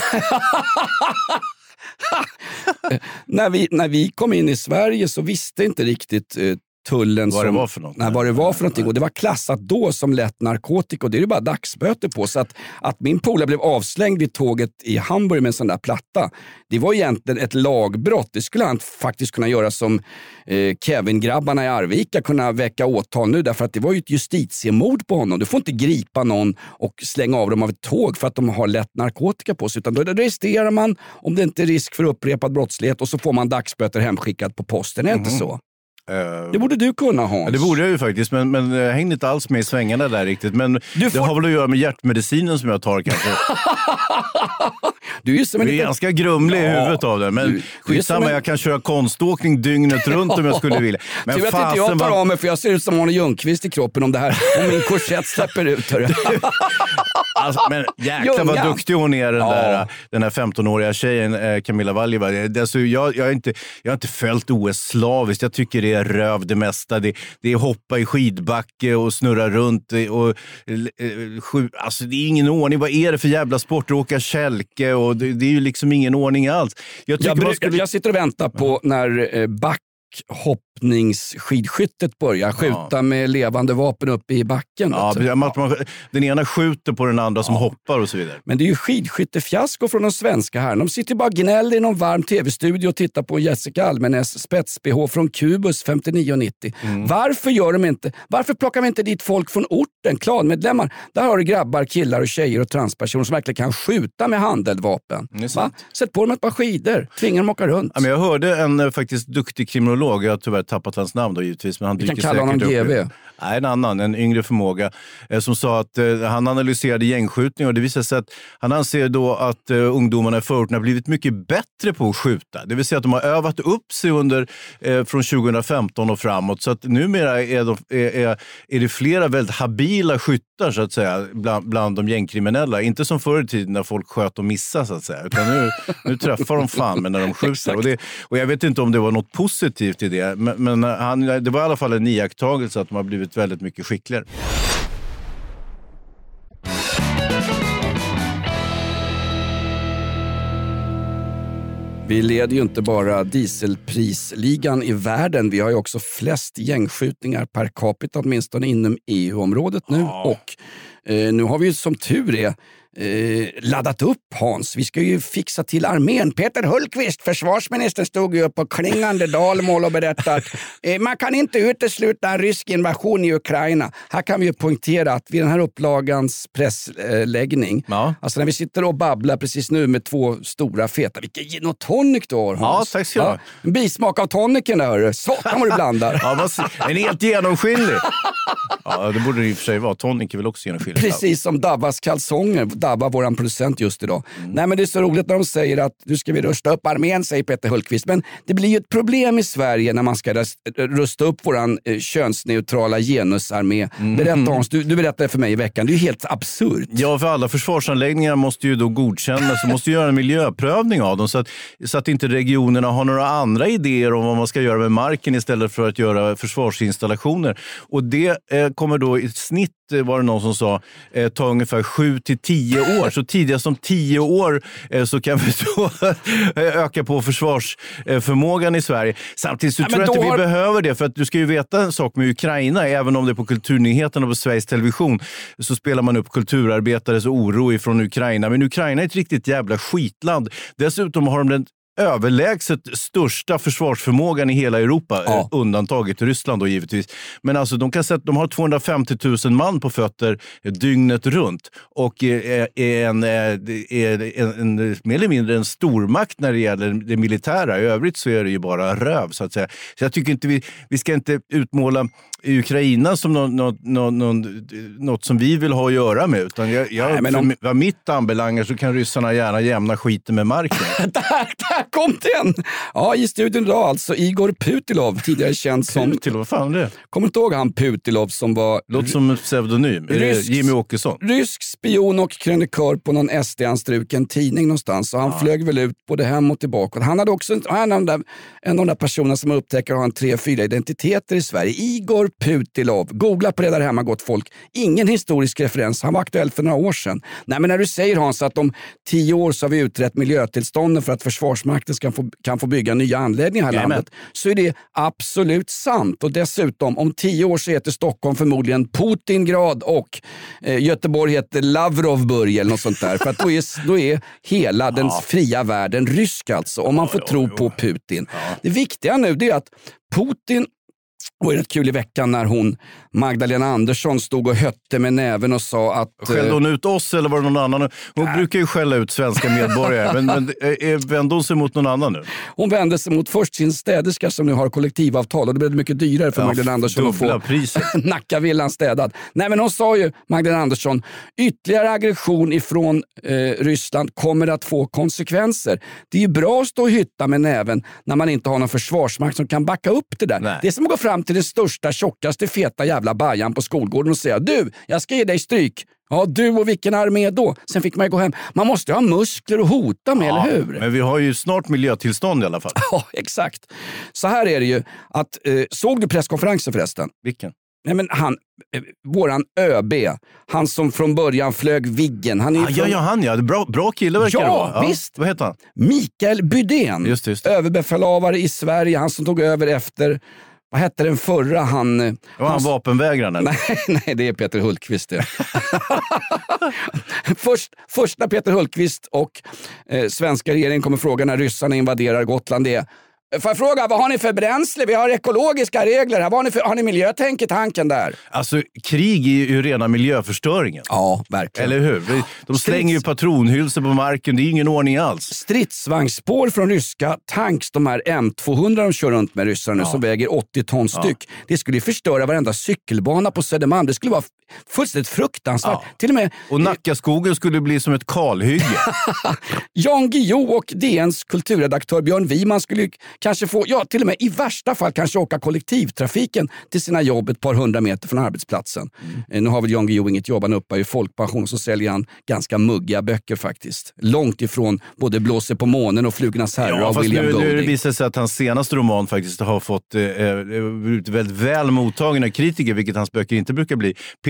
när vi kom in i Sverige så visste inte riktigt tullen vad det var för något. Vad det var för någonting. Och det var klassat då som lätt narkotika, och det är ju bara dagsböter på. Så att min polare blev avslängd vid tåget i Hamburg med en sån där platta, det var egentligen ett lagbrott. Det skulle han faktiskt kunna göra som Kevin-grabbarna i Arvika, kunna väcka åtal nu, därför att det var ju ett justitiemord på honom. Du får inte gripa någon och slänga av dem av ett tåg för att de har lätt narkotika på sig, utan då registrerar man om det inte är risk för upprepad brottslighet, och så får man dagsböter hemskickat på posten. Är det inte så? Det borde du kunna, Hans. Ja, det borde jag ju faktiskt, men jag hängde inte alls med i svängarna där riktigt. Men det har väl att göra med hjärtmedicinen som jag tar kanske. Du är som en ganska grumlig i huvudet av det. Men skitsamma, jag kan köra konståkning dygnet runt om jag skulle vilja. Men tur att inte jag tar av mig, för jag ser ut som Arne Ljungqvist i kroppen om min korsett släpper ut. Alltså, men jäklar vad duktig hon är, den här 15-åriga tjejen, Kamila Valjeva. Alltså, jag har inte följt OS slaviskt. Jag tycker det är röv det mesta. Det är hoppa i skidbacke och snurra runt. Alltså det är ingen ordning. Vad är det för jävla sport? Åka kälke, och det är ju liksom ingen ordning alls. Jag sitter och väntar på när hoppningsskidskyttet börjar skjuta med levande vapen uppe i backen. Den ena skjuter på den andra som hoppar och så vidare. Men det är ju skidskyttefiasko från de svenska här. De sitter bara gnäller i någon varm tv-studio och tittar på Jessica Almenäs spets-BH från Kubus 59,90. Varför plockar vi inte dit folk från orten, klanmedlemmar? Där har du grabbar, killar och tjejer och transpersoner som verkligen kan skjuta med handeldvapen. Sätt på dem ett par skidor, tvinga dem åka runt. Ja, men jag hörde en faktiskt duktig kriminolog, jag har tyvärr tappat hans namn då givetvis, men han dyker säkert upp. Vi kan kalla honom GV. Nej, en yngre förmåga, som sa att han analyserade gängskjutningar, och det visade sig att han anser då att ungdomarna i förorten har blivit mycket bättre på att skjuta. Det vill säga att de har övat upp sig från 2015 och framåt, så att numera är det flera väldigt habila skyttar, så att säga, bland de gängkriminella. Inte som förr i tiden när folk sköt och missade, så att säga, utan nu träffar de fan med när de skjuter. Och jag vet inte om det var något positivt i det, men det var i alla fall en iakttagelse att de har blivit väldigt mycket skickligare. Vi leder ju inte bara dieselprisligan i världen, vi har ju också flest gängskjutningar per capita, åtminstone inom EU-området nu. Och Nu har vi ju som tur är laddat upp, Hans. Vi ska ju fixa till armén. Peter Hultqvist, försvarsministern, stod ju upp på klingande dalmål och berättade att man kan inte utesluta en rysk invasion i Ukraina. Här kan vi ju poängtera att vid den här upplagans pressläggning, alltså när vi sitter och babblar precis nu med två stora feta, vilken gin och tonic du har, Hans. Ja, tack ska du ha. En bismak av tonicen där, satan vad du blandar. Ja, en helt genomskinlig. Ja, det borde det i och för sig vara. Tonic är väl också genomskinlig. Precis som Dabbas kalsonger. Dabba, våran producent just idag. Nej, men det är så roligt när de säger att nu ska vi rusta upp armén, säger Peter Hultqvist. Men det blir ju ett problem i Sverige när man ska rusta upp våran könsneutrala genusarmé. Berätta, Hans, du berättade för mig i veckan. Det är ju helt absurt. Ja, för alla försvarsanläggningar måste ju då godkännas och måste göra en miljöprövning av dem så att inte regionerna har några andra idéer om vad man ska göra med marken istället för att göra försvarsinstallationer. Och det kommer då i snitt, var det någon som sa, ta ungefär 7 till 10 år. Så tidigast om 10 år så kan vi då öka på försvarsförmågan i Sverige. Samtidigt så tror jag inte vi behöver det, för att du ska ju veta en sak med Ukraina, även om det är på Kulturnyheterna på Sveriges Television så spelar man upp kulturarbetares oro ifrån Ukraina. Men Ukraina är ett riktigt jävla skitland. Dessutom har de den överlägset största försvarsförmågan i hela Europa, undantaget Ryssland då givetvis. Men alltså de har 250 000 man på fötter dygnet runt och är en mer eller mindre en stormakt när det gäller det militära. I övrigt så är det ju bara röv, så att säga. Så jag tycker inte vi ska inte utmåla Ukraina som något som vi vill ha att göra med, utan vad mitt anbelangar så kan ryssarna gärna jämna skiten med marken. Där kom den! Ja, i studion idag alltså Igor Putilov, tidigare känd som... Putilov, vad fan är det? Kommer inte ihåg han Putilov som var... Låter som en pseudonym. Är det Jimmy Åkesson? Rysk spion och krönikör på någon SD-anstruken tidning någonstans. Så han flög väl ut både hem och tillbaka. Han hade också en av de där personerna som upptäcker att ha 3-4 identiteter i Sverige. Igor Putilov. Googla på det där hemma, gott folk. Ingen historisk referens. Han var aktuell för några år sedan. Nej, men när du säger, Hans, att om 10 år så har vi utrett miljötillstånden för att Försvarsmakten kan få bygga nya anläggningar här i landet, så är det absolut sant. Och dessutom, om 10 år så heter Stockholm förmodligen Putingrad och Göteborg heter Lavrovburg eller något sånt där. För att då är hela den fria världen rysk alltså, om man får tro på Putin. Det viktiga nu är att Putin... Och det är rätt kul i veckan när Magdalena Andersson stod och hötte med näven och sa att... Skällde hon ut oss eller var det någon annan? Hon brukar ju skälla ut svenska medborgare, men vände hon sig mot någon annan nu? Hon vände sig mot först sin städerska som nu har kollektivavtal, och det blev mycket dyrare för Magdalena Andersson att få Nackavillan städad. Nej, men hon sa ju, Magdalena Andersson, ytterligare aggression ifrån Ryssland kommer att få konsekvenser. Det är ju bra att stå och hytta med näven när man inte har någon försvarsmakt som kan backa upp det där. Nej. Det är som att gå fram till det största, tjockaste, feta jävla bajan på skolgården och säga: du, jag ska ge dig stryk. Ja, du och vilken armé då? Sen fick man ju gå hem. Man måste ha muskler och hota med, eller hur? Men vi har ju snart miljötillstånd i alla fall. Ja, exakt. Så här är det ju att, såg du presskonferensen förresten? Vilken? Nej, men våran ÖB, han som från början flög Viggen. Han är bra kille verkar det vara. Ja, visst. Vad heter han? Mikael Bydén. Just. Överbefälhavare i Sverige, han som tog över efter... Vad hette den förra? Han vapenvägraren? Nej, det är Peter Hultqvist det. Första Peter Hultqvist och svenska regeringen kommer fråga när ryssarna invaderar Gotland är: får jag fråga, vad har ni för bränsle? Vi har ekologiska regler här. Har ni miljötänk i tanken där? Alltså, krig är ju rena miljöförstöringen. Ja, verkligen. Eller hur? De slänger ju patronhylsor på marken. Det är ingen ordning alls. Stridsvagnsspår från ryska tanks, de här M200 de kör runt med ryssarna nu, som väger 80 ton styck. Det skulle ju förstöra varenda cykelbana på Södermalm. Det skulle vara fullständigt fruktansvärt. Till och med, och Nackaskogen skulle bli som ett kalhygge. Jan Guillou och DNs kulturredaktör Björn Wiman skulle kanske få, till och med i värsta fall kanske åka kollektivtrafiken till sina jobb ett par 100 meter från arbetsplatsen. Nu har väl Jan Guillou inget jobb, han uppar ju folkpension, så säljer han ganska muggiga böcker faktiskt. Långt ifrån både Blåser på månen och Flugornas herre av William Golding. Nu visar sig att hans senaste roman faktiskt har fått väldigt väl mottagen av kritiker, vilket hans böcker inte brukar bli.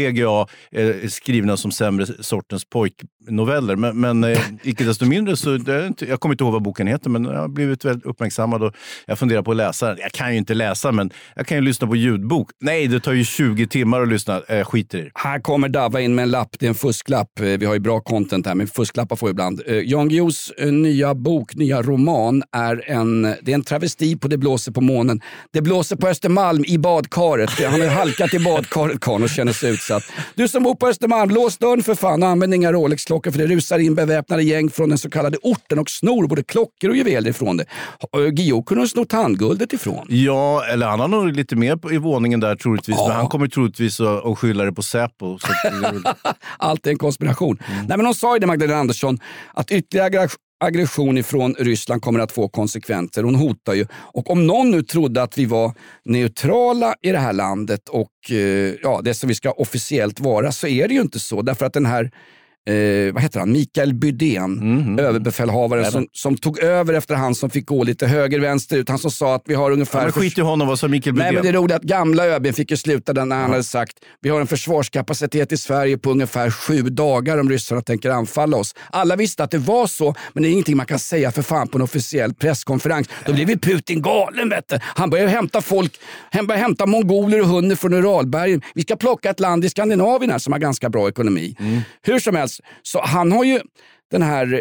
PGA skrivna som sämre sortens pojknoveller. Men icke desto mindre så, jag kommer inte ihåg vad boken heter, men jag har blivit väldigt uppmärksammad och jag funderar på att läsa den. Jag kan ju inte läsa, men jag kan ju lyssna på ljudbok. Nej, det tar ju 20 timmar att lyssna. Skiter i. Här kommer Dava in med en lapp, det är en fusklapp. Vi har ju bra content här, men fusklappar får ibland. Jan Guillous nya bok, nya roman är en travesti på Det blåser på månen. Det blåser på Östermalm i badkaret. Han har halkat i badkaret, Karl, och känner sig utsatt. Du som bor på Östermalm, lås dörren för fan och använd inga Rolex-klockor, för det rusar in beväpnade gäng från den så kallade orten och snor både klockor och juveler ifrån det. Guillou kunde ha snott handguldet ifrån. Ja, eller han har nog lite mer i våningen där troligtvis, men han kommer troligtvis att skylla det på Säpo. Så allt är en konspiration. Nej, men de sa ju det, Magdalena Andersson, att ytterligare aggression ifrån Ryssland kommer att få konsekvenser. Hon hotar ju. Och om någon nu trodde att vi var neutrala i det här landet och det som vi ska officiellt vara, så är det ju inte så. Därför att den här vad heter han? Mikael Bydén, överbefälhavaren som tog över efter han som fick gå lite höger-vänster ut. Han som sa att vi har ungefär... Men skit i honom, vad sa Mikael Bydén? Nej, men det är roligt att gamla ÖB fick ju sluta den när han hade sagt vi har en försvarskapacitet i Sverige på ungefär 7 dagar om ryssarna tänker anfalla oss. Alla visste att det var så, men det är ingenting man kan säga för fan på en officiell presskonferens. Då blev vi Putin galen, vet du. Han började hämta folk, han började hämta mongoler och hunder från Uralbergen. Vi ska plocka ett land i Skandinavien här som har ganska bra ekonomi. Hur som helst, så han har ju den här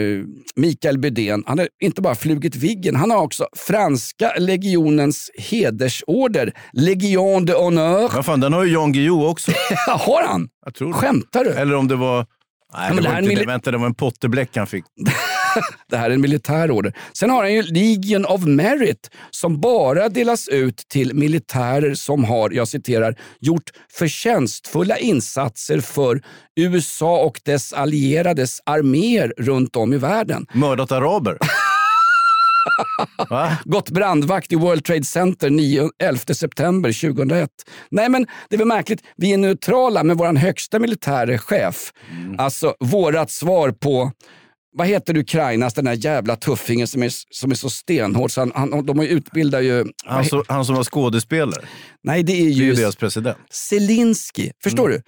Mikael Bydén, han har inte bara flugit Viggen, han har också franska legionens hedersorder, Legion de Honneur. Ja fan, den har ju Jan Guillou också. Har han? Jag tror det. Skämtar du? Eller om det var... Nej, ja, det var inte det. Vänta, det var en potterbläck han fick. Det här är en militär order. Sen har han ju Legion of Merit som bara delas ut till militärer som har, jag citerar, gjort förtjänstfulla insatser för USA och dess allierades arméer runt om i världen. Mördat araber. Gått brandvakt i World Trade Center 11 september 2001. Nej, men det är väl märkligt. Vi är neutrala med våran högsta militäre chef. Alltså vårat svar på... Vad heter Ukrainas, den här jävla tuffingen som är så stenhård så de utbildar ju... Han som var skådespelare? Nej, det är ju... Det är deras president. Zelensky, förstår du?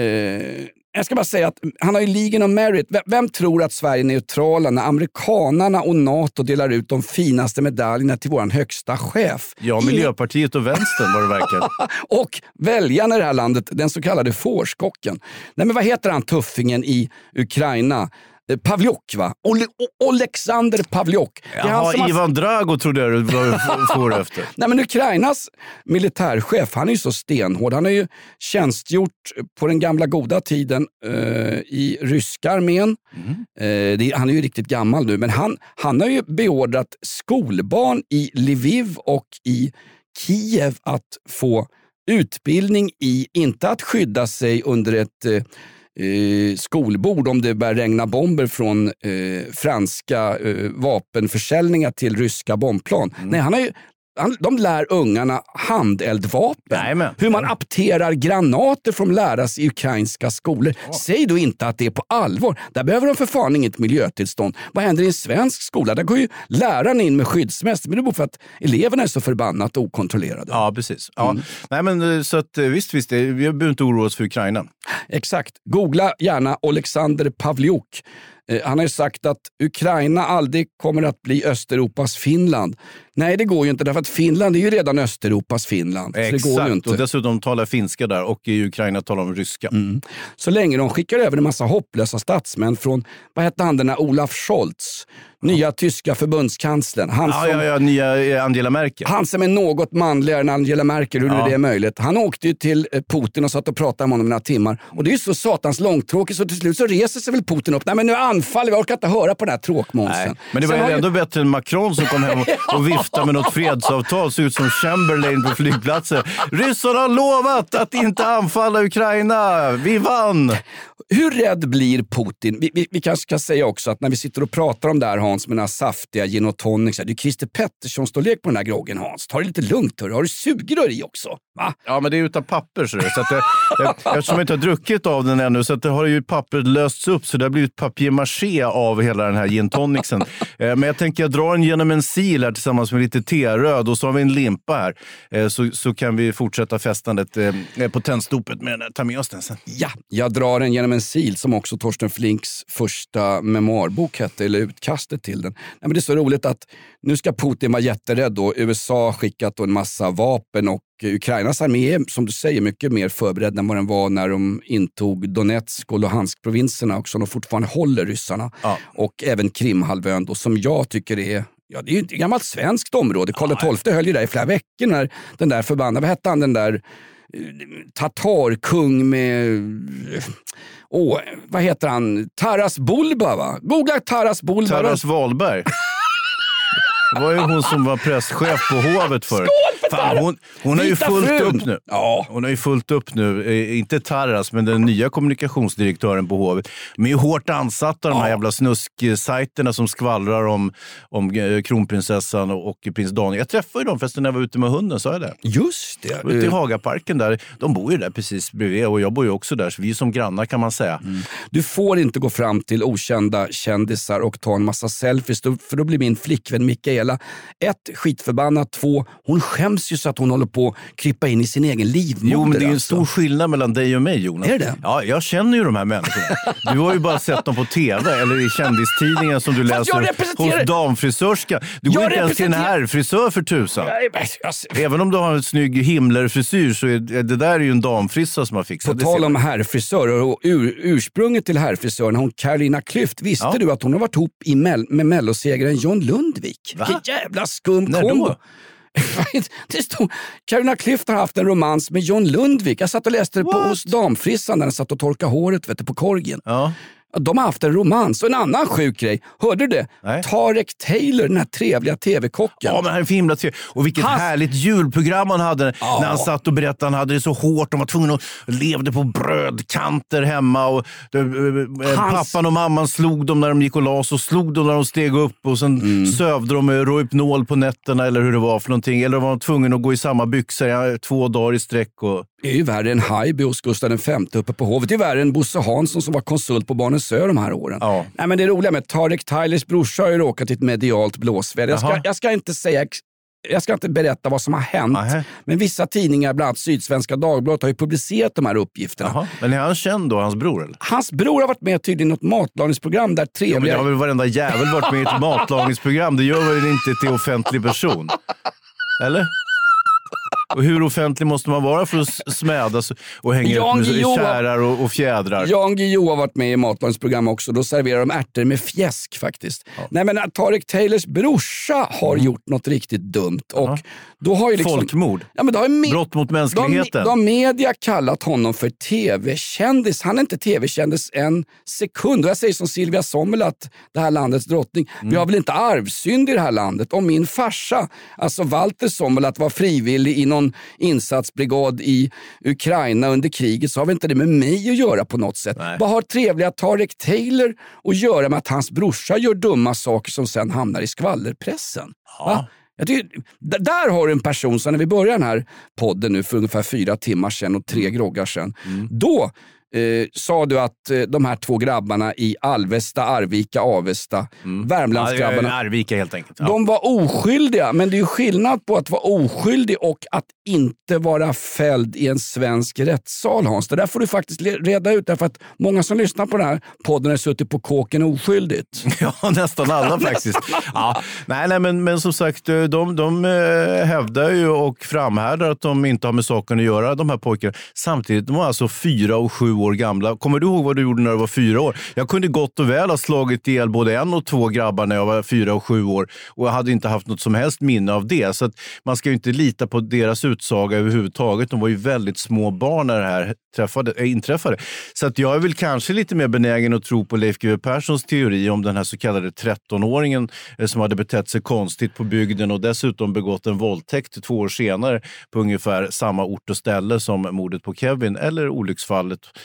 Jag ska bara säga att han har ju Legion of Merit. Vem tror att Sverige är neutrala när amerikanarna och NATO delar ut de finaste medaljerna till våran högsta chef? Ja, Miljöpartiet och vänstern var det verkligen. Och väljarna i det här landet, den så kallade fårskocken. Nej, men vad heter han tuffingen i Ukraina? Pavliok, va? Alexander Pavliok. Ja, Ivan Drago trodde jag du får efter. Nej, men Ukrainas militärchef, han är ju så stenhård. Han har ju tjänstgjort på den gamla goda tiden i ryska armén. Han är ju riktigt gammal nu, men han har ju beordrat skolbarn i Lviv och i Kiev att få utbildning i, inte att skydda sig under ett skolbord om det börjar regna bomber från franska vapenförsäljningar till ryska bombplan. Nej, de lär ungarna handeldvapen. Jajamän. Hur man apterar granater från läras i ukrainska skolor. Säg då inte att det är på allvar. Där behöver de för fan inget miljötillstånd. Vad händer i en svensk skola? Där går ju läraren in med skyddsmäst. Men det beror på att eleverna är så förbannat okontrollerade. Ja, precis. Ja. Nej, men så att visst, vi behöver inte oroa oss för Ukraina. Exakt. Googla gärna Alexander Pavliok. Han har ju sagt att Ukraina aldrig kommer att bli Östeuropas Finland. Nej, det går ju inte, därför att Finland är ju redan Östeuropas Finland. Exakt, så det går ju inte. Och dessutom talar finska där och i Ukraina talar de ryska. Så länge de skickar över en massa hopplösa statsmän från, vad hette han den där Olaf Scholz? Nya tyska förbundskanslern. Nya Angela Merkel. Han som är något manligare än Angela Merkel, hur är det möjligt? Han åkte ju till Putin och satt och pratade med honom några timmar. Och det är ju så satans långtråkigt så till slut så reser sig väl Putin upp. Nej, men nu anfaller vi, orkar inte höra på den här tråkmånsen. Men det var ju ändå bättre än Macron som kom hem och viftade med något fredsavtal, så ut som Chamberlain på flygplatser. Ryssarna har lovat att inte anfalla Ukraina. Vi vann! Hur rädd blir Putin? Vi kanske ska säga också att när vi sitter och pratar om det här, Hans, med den här saftiga gin och tonic, det är Christer Pettersson-storlek på den här groggen, Hans. Ta det lite lugnt, hörru. Har du sugrör i också? Va? Ja, men det är utan papper. Så eftersom jag inte har druckit av den ännu så att det har ju pappret lösts upp så det har blivit papier-maché av hela den här gin tonicen. Men jag tänker jag drar den genom en sil här tillsammans med lite teröd och så har vi en limpa här. Så kan vi fortsätta festandet på tändstopet med den här. Ta med oss den sen. Ja, jag drar den genom en sil som också Torsten Flinks första memoarbok hette, eller utkastet till den. Nej, men det är så roligt att nu ska Putin vara jätterädd och USA har skickat en massa vapen och Ukrainas armé är, som du säger, mycket mer förberedd än vad den var när de intog Donetsk och Luhansk-provinserna och som de fortfarande håller ryssarna. Ja. Och även Krimhalvön då, som jag tycker är, ja, det är ju ett gammalt svenskt område. Karl XII höll ju där i flera veckor när den där förbannade, vad hette han, den där tatarkung med vad heter han? Taras Bulba, va? Googla Taras Bulba. Taras Wahlberg. Det var ju hon som var presschef på hovet förut. Fan, hon har ju fullt upp nu. Ja. Hon har ju fullt upp nu. Inte Taras, men den nya kommunikationsdirektören på hovet. De är ju hårt ansatta, de här jävla snusksajterna som skvallrar om kronprinsessan och prins Daniel. Jag träffade ju dem förresten när jag var ute med hunden, sa jag det? Just det. Ute i Hagaparken där. De bor ju där precis bredvid och jag bor ju också där. Så vi är som grannar kan man säga. Mm. Du får inte gå fram till okända kändisar och ta en massa selfies. För då blir min flickvän Mikaela 1, skitförbannad, 2, hon skäms ju så att hon håller på att krypa in i sin egen livmoder. Jo, men det är ju en stor skillnad mellan dig och mig, Jonas. Är det? Ja, jag känner ju de här människorna. Du har ju bara sett dem på tv eller i kändistidningen som du läser hos damfrisörska. Du går inte ens till en herrfrisör för tusan. Även om du har en snygg himlerfrisyr så är det där ju en damfrissa som har fixat. På tal om herrfrisörer och ursprunget till herrfrisören, hon Carolina Klüft, visste du att hon har varit ihop med mellosegraren John Lundvik? Va? Vilken jävla skum kombo. Det stod, Carolina Klüft har haft en romans med John Lundvik. Jag satt och läste det hos damfrissan när den satt och torkade håret på korgen. Ja. De har haft en romans. Och en annan sjuk grej. Hörde du det? Nej. Tarek Taylor, den här trevliga tv-kocken. Ja, men han är för himla trevlig. Och vilket härligt julprogram han hade när han satt och berättade. Han hade det så hårt. De var tvungna att levde på brödkanter hemma. Och pappan och mamman slog dem när de gick och las och slog dem när de steg upp. Och sen sövde de med Rohypnol på nätterna eller hur det var för någonting. Eller var de tvungna att gå i samma byxor 2 dagar i sträck. Och... Det är ju värre än Haijby hos Gustav V uppe på hovet. Det är värre än Bosse Hansson som var konsult på Barnens Ö de här åren. Ja. Nej, men det roliga med Tarek Taylors brorsa har ju råkat i ett medialt blåsväder. Jag ska inte berätta vad som har hänt. Aha. Men vissa tidningar, bland annat Sydsvenska Dagbladet, har ju publicerat de här uppgifterna. Aha. Men är han känd då, hans bror? Eller? Hans bror har varit med tydligen i något matlagningsprogram där trevliga... Ja, men det har väl varenda jävel varit med i ett matlagningsprogram. Det gör väl inte till offentlig person? Eller? Och hur offentlig måste man vara för att smädas och hänga ut med kärar och fjädrar? Jan Guillou har varit med i matlagningsprogram också. Då serverar de ärtor med fjäsk faktiskt. Ja. Nej, men Tarek Taylors brorsa har gjort något riktigt dumt. Och då har ju liksom, folkmord? Ja, men då har brott mot mänskligheten? Då har media kallat honom för tv-kändis. Han är inte tv-kändis en sekund. Och jag säger som Silvia Sommerl, att det här landets drottning. Vi har väl inte arvsynd i det här landet. Om min farsa, alltså Walter Sommerl, att vara frivillig i någon insatsbrigad i Ukraina under kriget, så har vi inte det med mig att göra på något sätt. Nej. Vad har trevliga Tarek Taylor att göra med att hans brorsa gör dumma saker som sen hamnar i skvallerpressen? Ja. Där har du en person som när vi började den här podden nu för ungefär 4 timmar sedan och 3 groggar sedan. Då sa du att de här 2 grabbarna i Alvesta, Arvika, Avesta, Värmlandsgrabbarna, Arvika helt enkelt. Ja. De var oskyldiga, men det är ju skillnad på att vara oskyldig och att inte vara fälld i en svensk rättssal, Hans. Det där får du faktiskt reda ut, därför att många som lyssnar på den här podden har suttit på kåken oskyldigt. Ja, nästan alla faktiskt. Ja. Nej, men som sagt, de hävdar ju och framhärdar att de inte har med saken att göra, de här pojkarna. Samtidigt, de var alltså 4 och 7 år gamla. Kommer du ihåg vad du gjorde när du var 4 år? Jag kunde gott och väl ha slagit ihjäl både 1 och 2 grabbar när jag var 4 och 7 år. Och jag hade inte haft något som helst minne av det. Så att man ska ju inte lita på deras utsaga överhuvudtaget. De var ju väldigt små barn när det här inträffade. Så att jag är väl kanske lite mer benägen att tro på Leif GW Perssons teori om den här så kallade 13-åringen som hade betett sig konstigt på bygden och dessutom begått en våldtäkt 2 år senare på ungefär samma ort och ställe som mordet på Kevin eller olycksfallet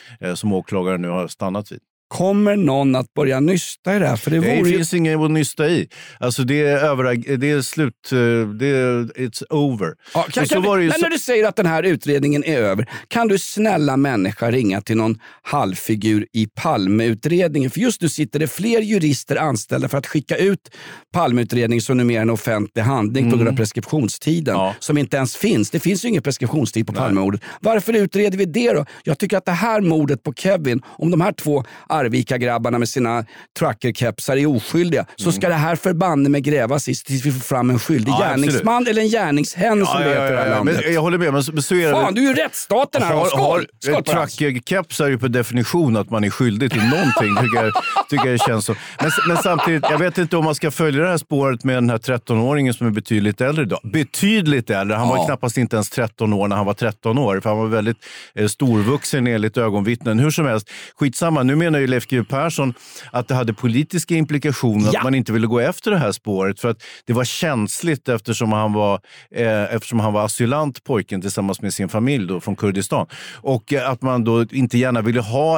som åklagaren nu har stannat vid. Kommer någon att börja nysta i det här? För det finns ingen att nysta i. Alltså det är slut. It's over. Ja, när du säger att den här utredningen är över, kan du snälla människa ringa till någon halvfigur i Palmeutredningen? För just nu sitter det fler jurister anställda för att skicka ut Palmeutredningen som numera är en offentlig handling på grund av preskriptionstiden som inte ens finns. Det finns ju ingen preskriptionstid på Palmemordet. Varför utreder vi det då? Jag tycker att det här mordet på Kevin, om de här två Arvika-grabbarna med sina truckerkepsar är oskyldiga, så ska det här förbanne med grävas tills vi får fram en skyldig gärningsman absolut. Eller en gärningshän som det heter i det här landet. Men jag håller med, men så är det. Fan, du är ju rättsstaten här. Skål truckerkepsar är ju på definition att man är skyldig till någonting, tycker jag det känns så. Men samtidigt, jag vet inte om man ska följa det här spåret med den här 13-åringen som är betydligt äldre idag. Betydligt äldre. Han var knappast inte ens 13 år när han var 13 år, för han var väldigt storvuxen enligt ögonvittnen. Hur som helst, skitsamma. Nu menar ju Leif G. Persson att det hade politiska implikationer att man inte ville gå efter det här spåret för att det var känsligt eftersom han var asylant, pojken, tillsammans med sin familj då, från Kurdistan. Och att man då inte gärna ville ha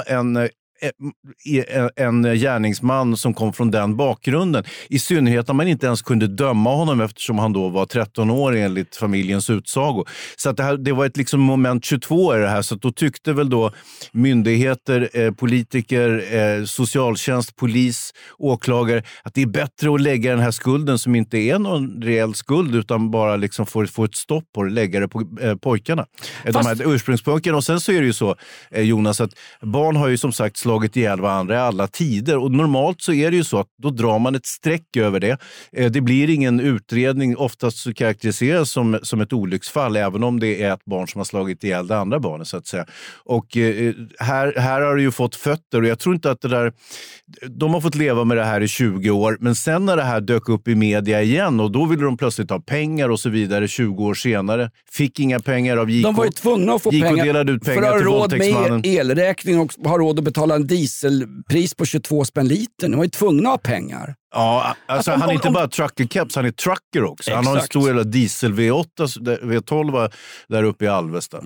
en gärningsman som kom från den bakgrunden. I synnerhet när man inte ens kunde döma honom eftersom han då var 13 år enligt familjens utsago. Så att det var ett liksom moment 22 i det här. Så att då tyckte väl då myndigheter, politiker, socialtjänst, polis, åklagare att det är bättre att lägga den här skulden som inte är någon reell skuld utan bara liksom få ett stopp på det, lägga det på pojkarna. De här ursprungspojkarna. Och sen så är det ju så, Jonas, att barn har ju som sagt slagit ihjäl varandra i alla tider. Och normalt så är det ju så att då drar man ett streck över det. Det blir ingen utredning. Oftast så karaktäriseras som ett olycksfall även om det är ett barn som har slagit ihjäl det andra barnet så att säga. Och här har det ju fått fötter och jag tror inte att det där... De har fått leva med det här i 20 år men sen när det här dök upp i media igen och då ville de plötsligt ha pengar och så vidare 20 år senare. Fick inga pengar av JK. De var ju tvungna att få pengar för att ha råd med elräkning och ha råd att betala en dieselpris på 22 spänn liter. De var ju tvungna att ha pengar. Ja, alltså han är inte bara trucker-keps, han är trucker också. Han har en stor jävla diesel V12 där uppe i Avesta.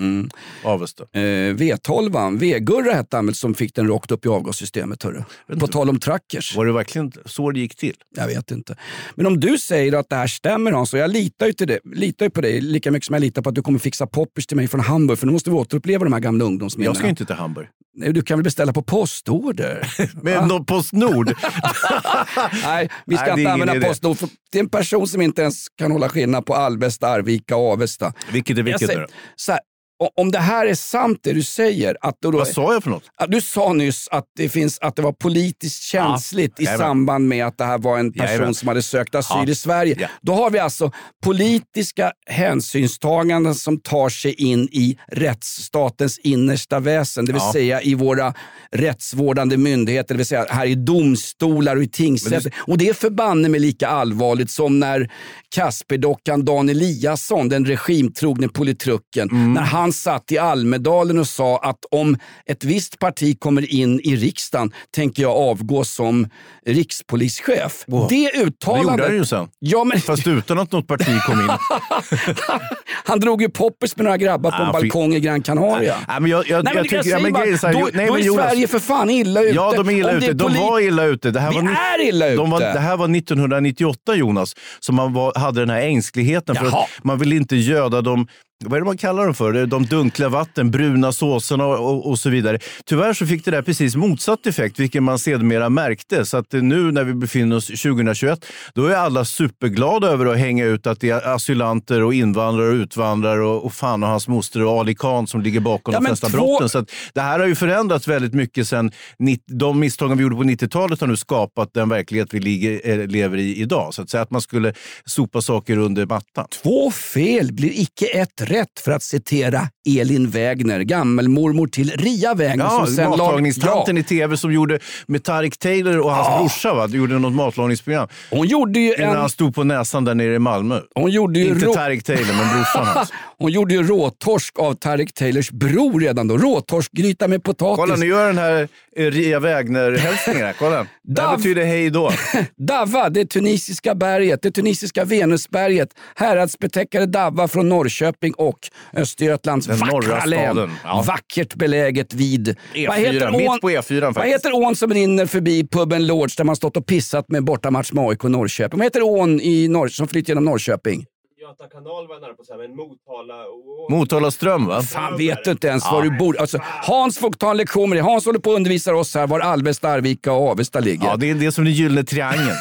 V12, V-Gurra hette han väl som fick den rakt upp i avgassystemet, hörru. På tal om truckers. Var det verkligen så det gick till? Jag vet inte. Men om du säger att det här stämmer, Hans, så jag litar ju på dig lika mycket som jag litar på att du kommer fixa poppers till mig från Hamburg, för nu måste vi återuppleva de här gamla ungdomsminnena. Jag ska inte till Hamburg. Nej, du kan väl beställa på postorder? Med Postnord? Nej, vi ska inte använda Postnord. För det är en person som inte ens kan hålla skillnad på Alvesta, Arvika och Avesta. Vilket är vilket då? Så här, om det här är sant det du säger. Vad sa jag för något? Du sa nyss att det var politiskt känsligt i samband med att det här var en person som hade sökt asyl i Sverige. Ja. Då har vi alltså politiska hänsynstaganden som tar sig in i rättsstatens innersta väsen. Det vill säga i våra rättsvårdande myndigheter. Det vill säga här i domstolar och i tingsrätter. Och det är förbanne med lika allvarligt som när Kasperdockan Dan Eliasson, den regimtrogne politrucken, när han satt i Almedalen och sa att om ett visst parti kommer in i riksdagen tänker jag avgå som rikspolischef. Wow. Det uttalandet... Det gjorde han ju sen. Ja, men... Fast utan att något parti kom in. Han drog ju poppers med några grabbar på en balkong i Gran Canaria. Jag tycker... Då är Sverige för fan illa ute. Ja, de är illa ute. De var illa ute. Det här var 1998, Jonas, som man hade den här ängsligheten för att man vill inte göda dem. Vad är det man kallar dem för? De dunkla vatten, bruna såserna och så vidare. Tyvärr så fick det där precis motsatt effekt, vilket man sedermera märkte. Så att nu när vi befinner oss 2021, då är alla superglada över att hänga ut att det är asylanter och invandrare och utvandrare och fan och hans moster och Ali Khan som ligger bakom de flesta brotten. Så att det här har ju förändrats väldigt mycket sen de misstagen vi gjorde på 90-talet har nu skapat den verklighet vi lever i idag. Så att säga att man skulle sopa saker under mattan. 2 fel blir icke ett rätt, för att citera Elin Wägner, gammelmormor till Ria Wägner. Ja, som sen matlagningstanten i tv som gjorde med Tareq Taylor och hans brorsa, va? Gjorde något matlagningsprogram. Hon gjorde ju när han stod på näsan där nere i Malmö. Hon gjorde ju inte Tareq Taylor, men brorsan hans. Hon gjorde ju råtorsk av Tareq Taylors bror redan då. Råtorskgryta med potatis. Kolla, nu gör den här Ria Wägner-hälsningen här. Kolla. Det betyder hej då. Davva, det tunisiska berget, det tunisiska Venusberget. Häradsbetäckare Davva från Norrköping och Östergötlands Den norra staden. Ja. Vackert beläget vid E4, mitt på E4 faktiskt. Vad heter ån som rinner förbi puben Lords där man stått och pissat med bortamatch med AIK Norrköping? Vad heter ån som flyter genom Norrköping? Göta kanal var nära på så här, men Motala ström, va? Fan, vet du inte ens var du bor. Alltså, Hans får ta en lektion med det. Hans håller på att undervisa oss här var Alvesta, Arvika och Avesta ligger. Ja, det är det som den gyllene triangeln.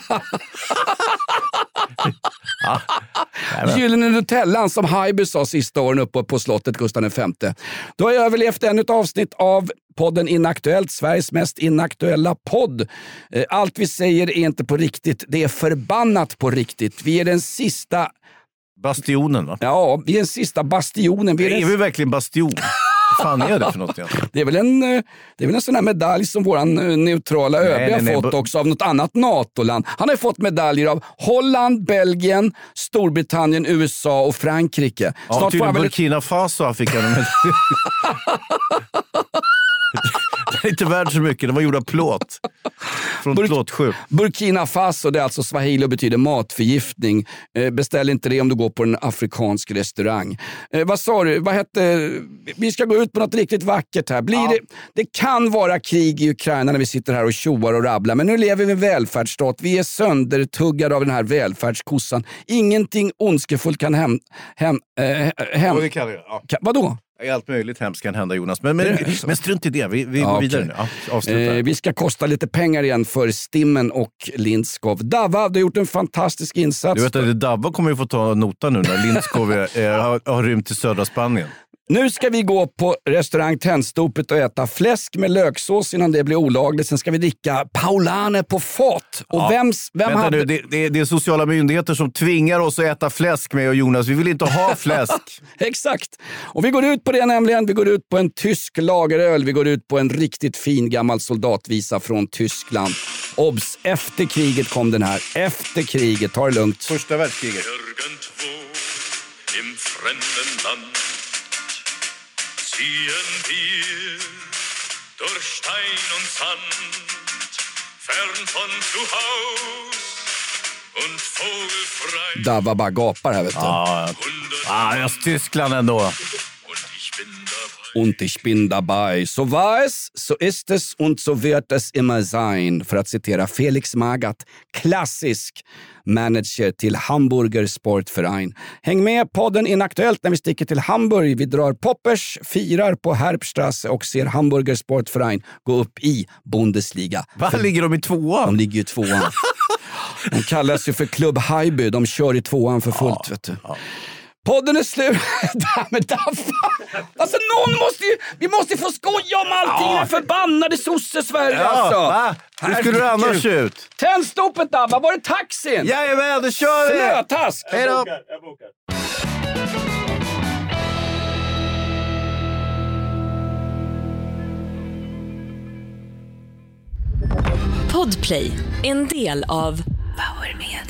Gyllene Nutellan som Haijby sa sista åren uppe på slottet Gustav V. Då har jag överlevt ännu ett avsnitt av podden Inaktuellt, Sveriges mest inaktuella podd. Allt vi säger är inte på riktigt, det är förbannat på riktigt. Vi är den sista... Bastionen, va? Ja, vi är den sista bastionen. Är vi verkligen bastion? Vad fan är det för något egentligen? Det är väl en sån här medalj som våran neutrala ÖB har fått också av något annat NATO-land. Han har fått medaljer av Holland, Belgien, Storbritannien, USA och Frankrike. Snart får Burkina Faso fick han med. Det är inte värd så mycket, den var gjord av plåt. Från plåtskjul. Burkina Faso, det är alltså swahili och betyder matförgiftning. Beställ inte det om du går på en afrikansk restaurang. Vad sa du? Vi ska gå ut på något riktigt vackert här. Det kan vara krig i Ukraina när vi sitter här och tjoar och rabblar. Men nu lever vi i en välfärdsstat. Vi är söndertuggade av den här välfärdskossan. Ingenting ondskefullt kan det kan det, ja. Vadå? Allt möjligt hemskt kan hända, Jonas. Men strunt i det. Vi går vidare nu. Ja, vi ska kosta lite pengar igen för Stimmen och Lindskov. Davva, du har gjort en fantastisk insats. Du vet att Davva kommer ju få ta nota nu när Lindskov har rymt till södra Spanien. Nu ska vi gå på restaurang Tennstopet och äta fläsk med löksås innan det blir olagligt. Sen ska vi dricka Paulane på fat. Och det är sociala myndigheter som tvingar oss att äta fläsk med och Jonas. Vi vill inte ha fläsk. Exakt. Och vi går ut på det nämligen. Vi går ut på en tysk lageröl. Vi går ut på en riktigt fin gammal soldatvisa från Tyskland. Obs, efter kriget kom den här. Efter kriget, ta det lugnt. Första världskriget. Im fremden Land ziehen wir durch Stein und Sand, fern von zu Haus und vogelfrei. Davva bara gapar här, vet du. Östtyskland ändå. Und ich bin dabei. So war es, so ist es und so wird es immer sein. För att citera Felix Magath, klassisk manager till Hamburger Sportverein. Häng med podden Inaktuellt när vi sticker till Hamburg. Vi drar poppers, firar på Herbstrasse och ser Hamburger Sportverein gå upp i Bundesliga. Vad ligger de i tvåan? De ligger i tvåan. De kallas ju för Klubb Haijby. De kör i tvåan för fullt, vet du. Ja. Podden är slut. Alltså vi måste få skoja om allting. Den förbannade sosse-Sverige alltså. Hur skulle du annars ut? Tennstopet Davva, var det taxin? Jajamän, då kör vi! Snötask! Hej då! Jag bokar. Podplay, en del av Power Media.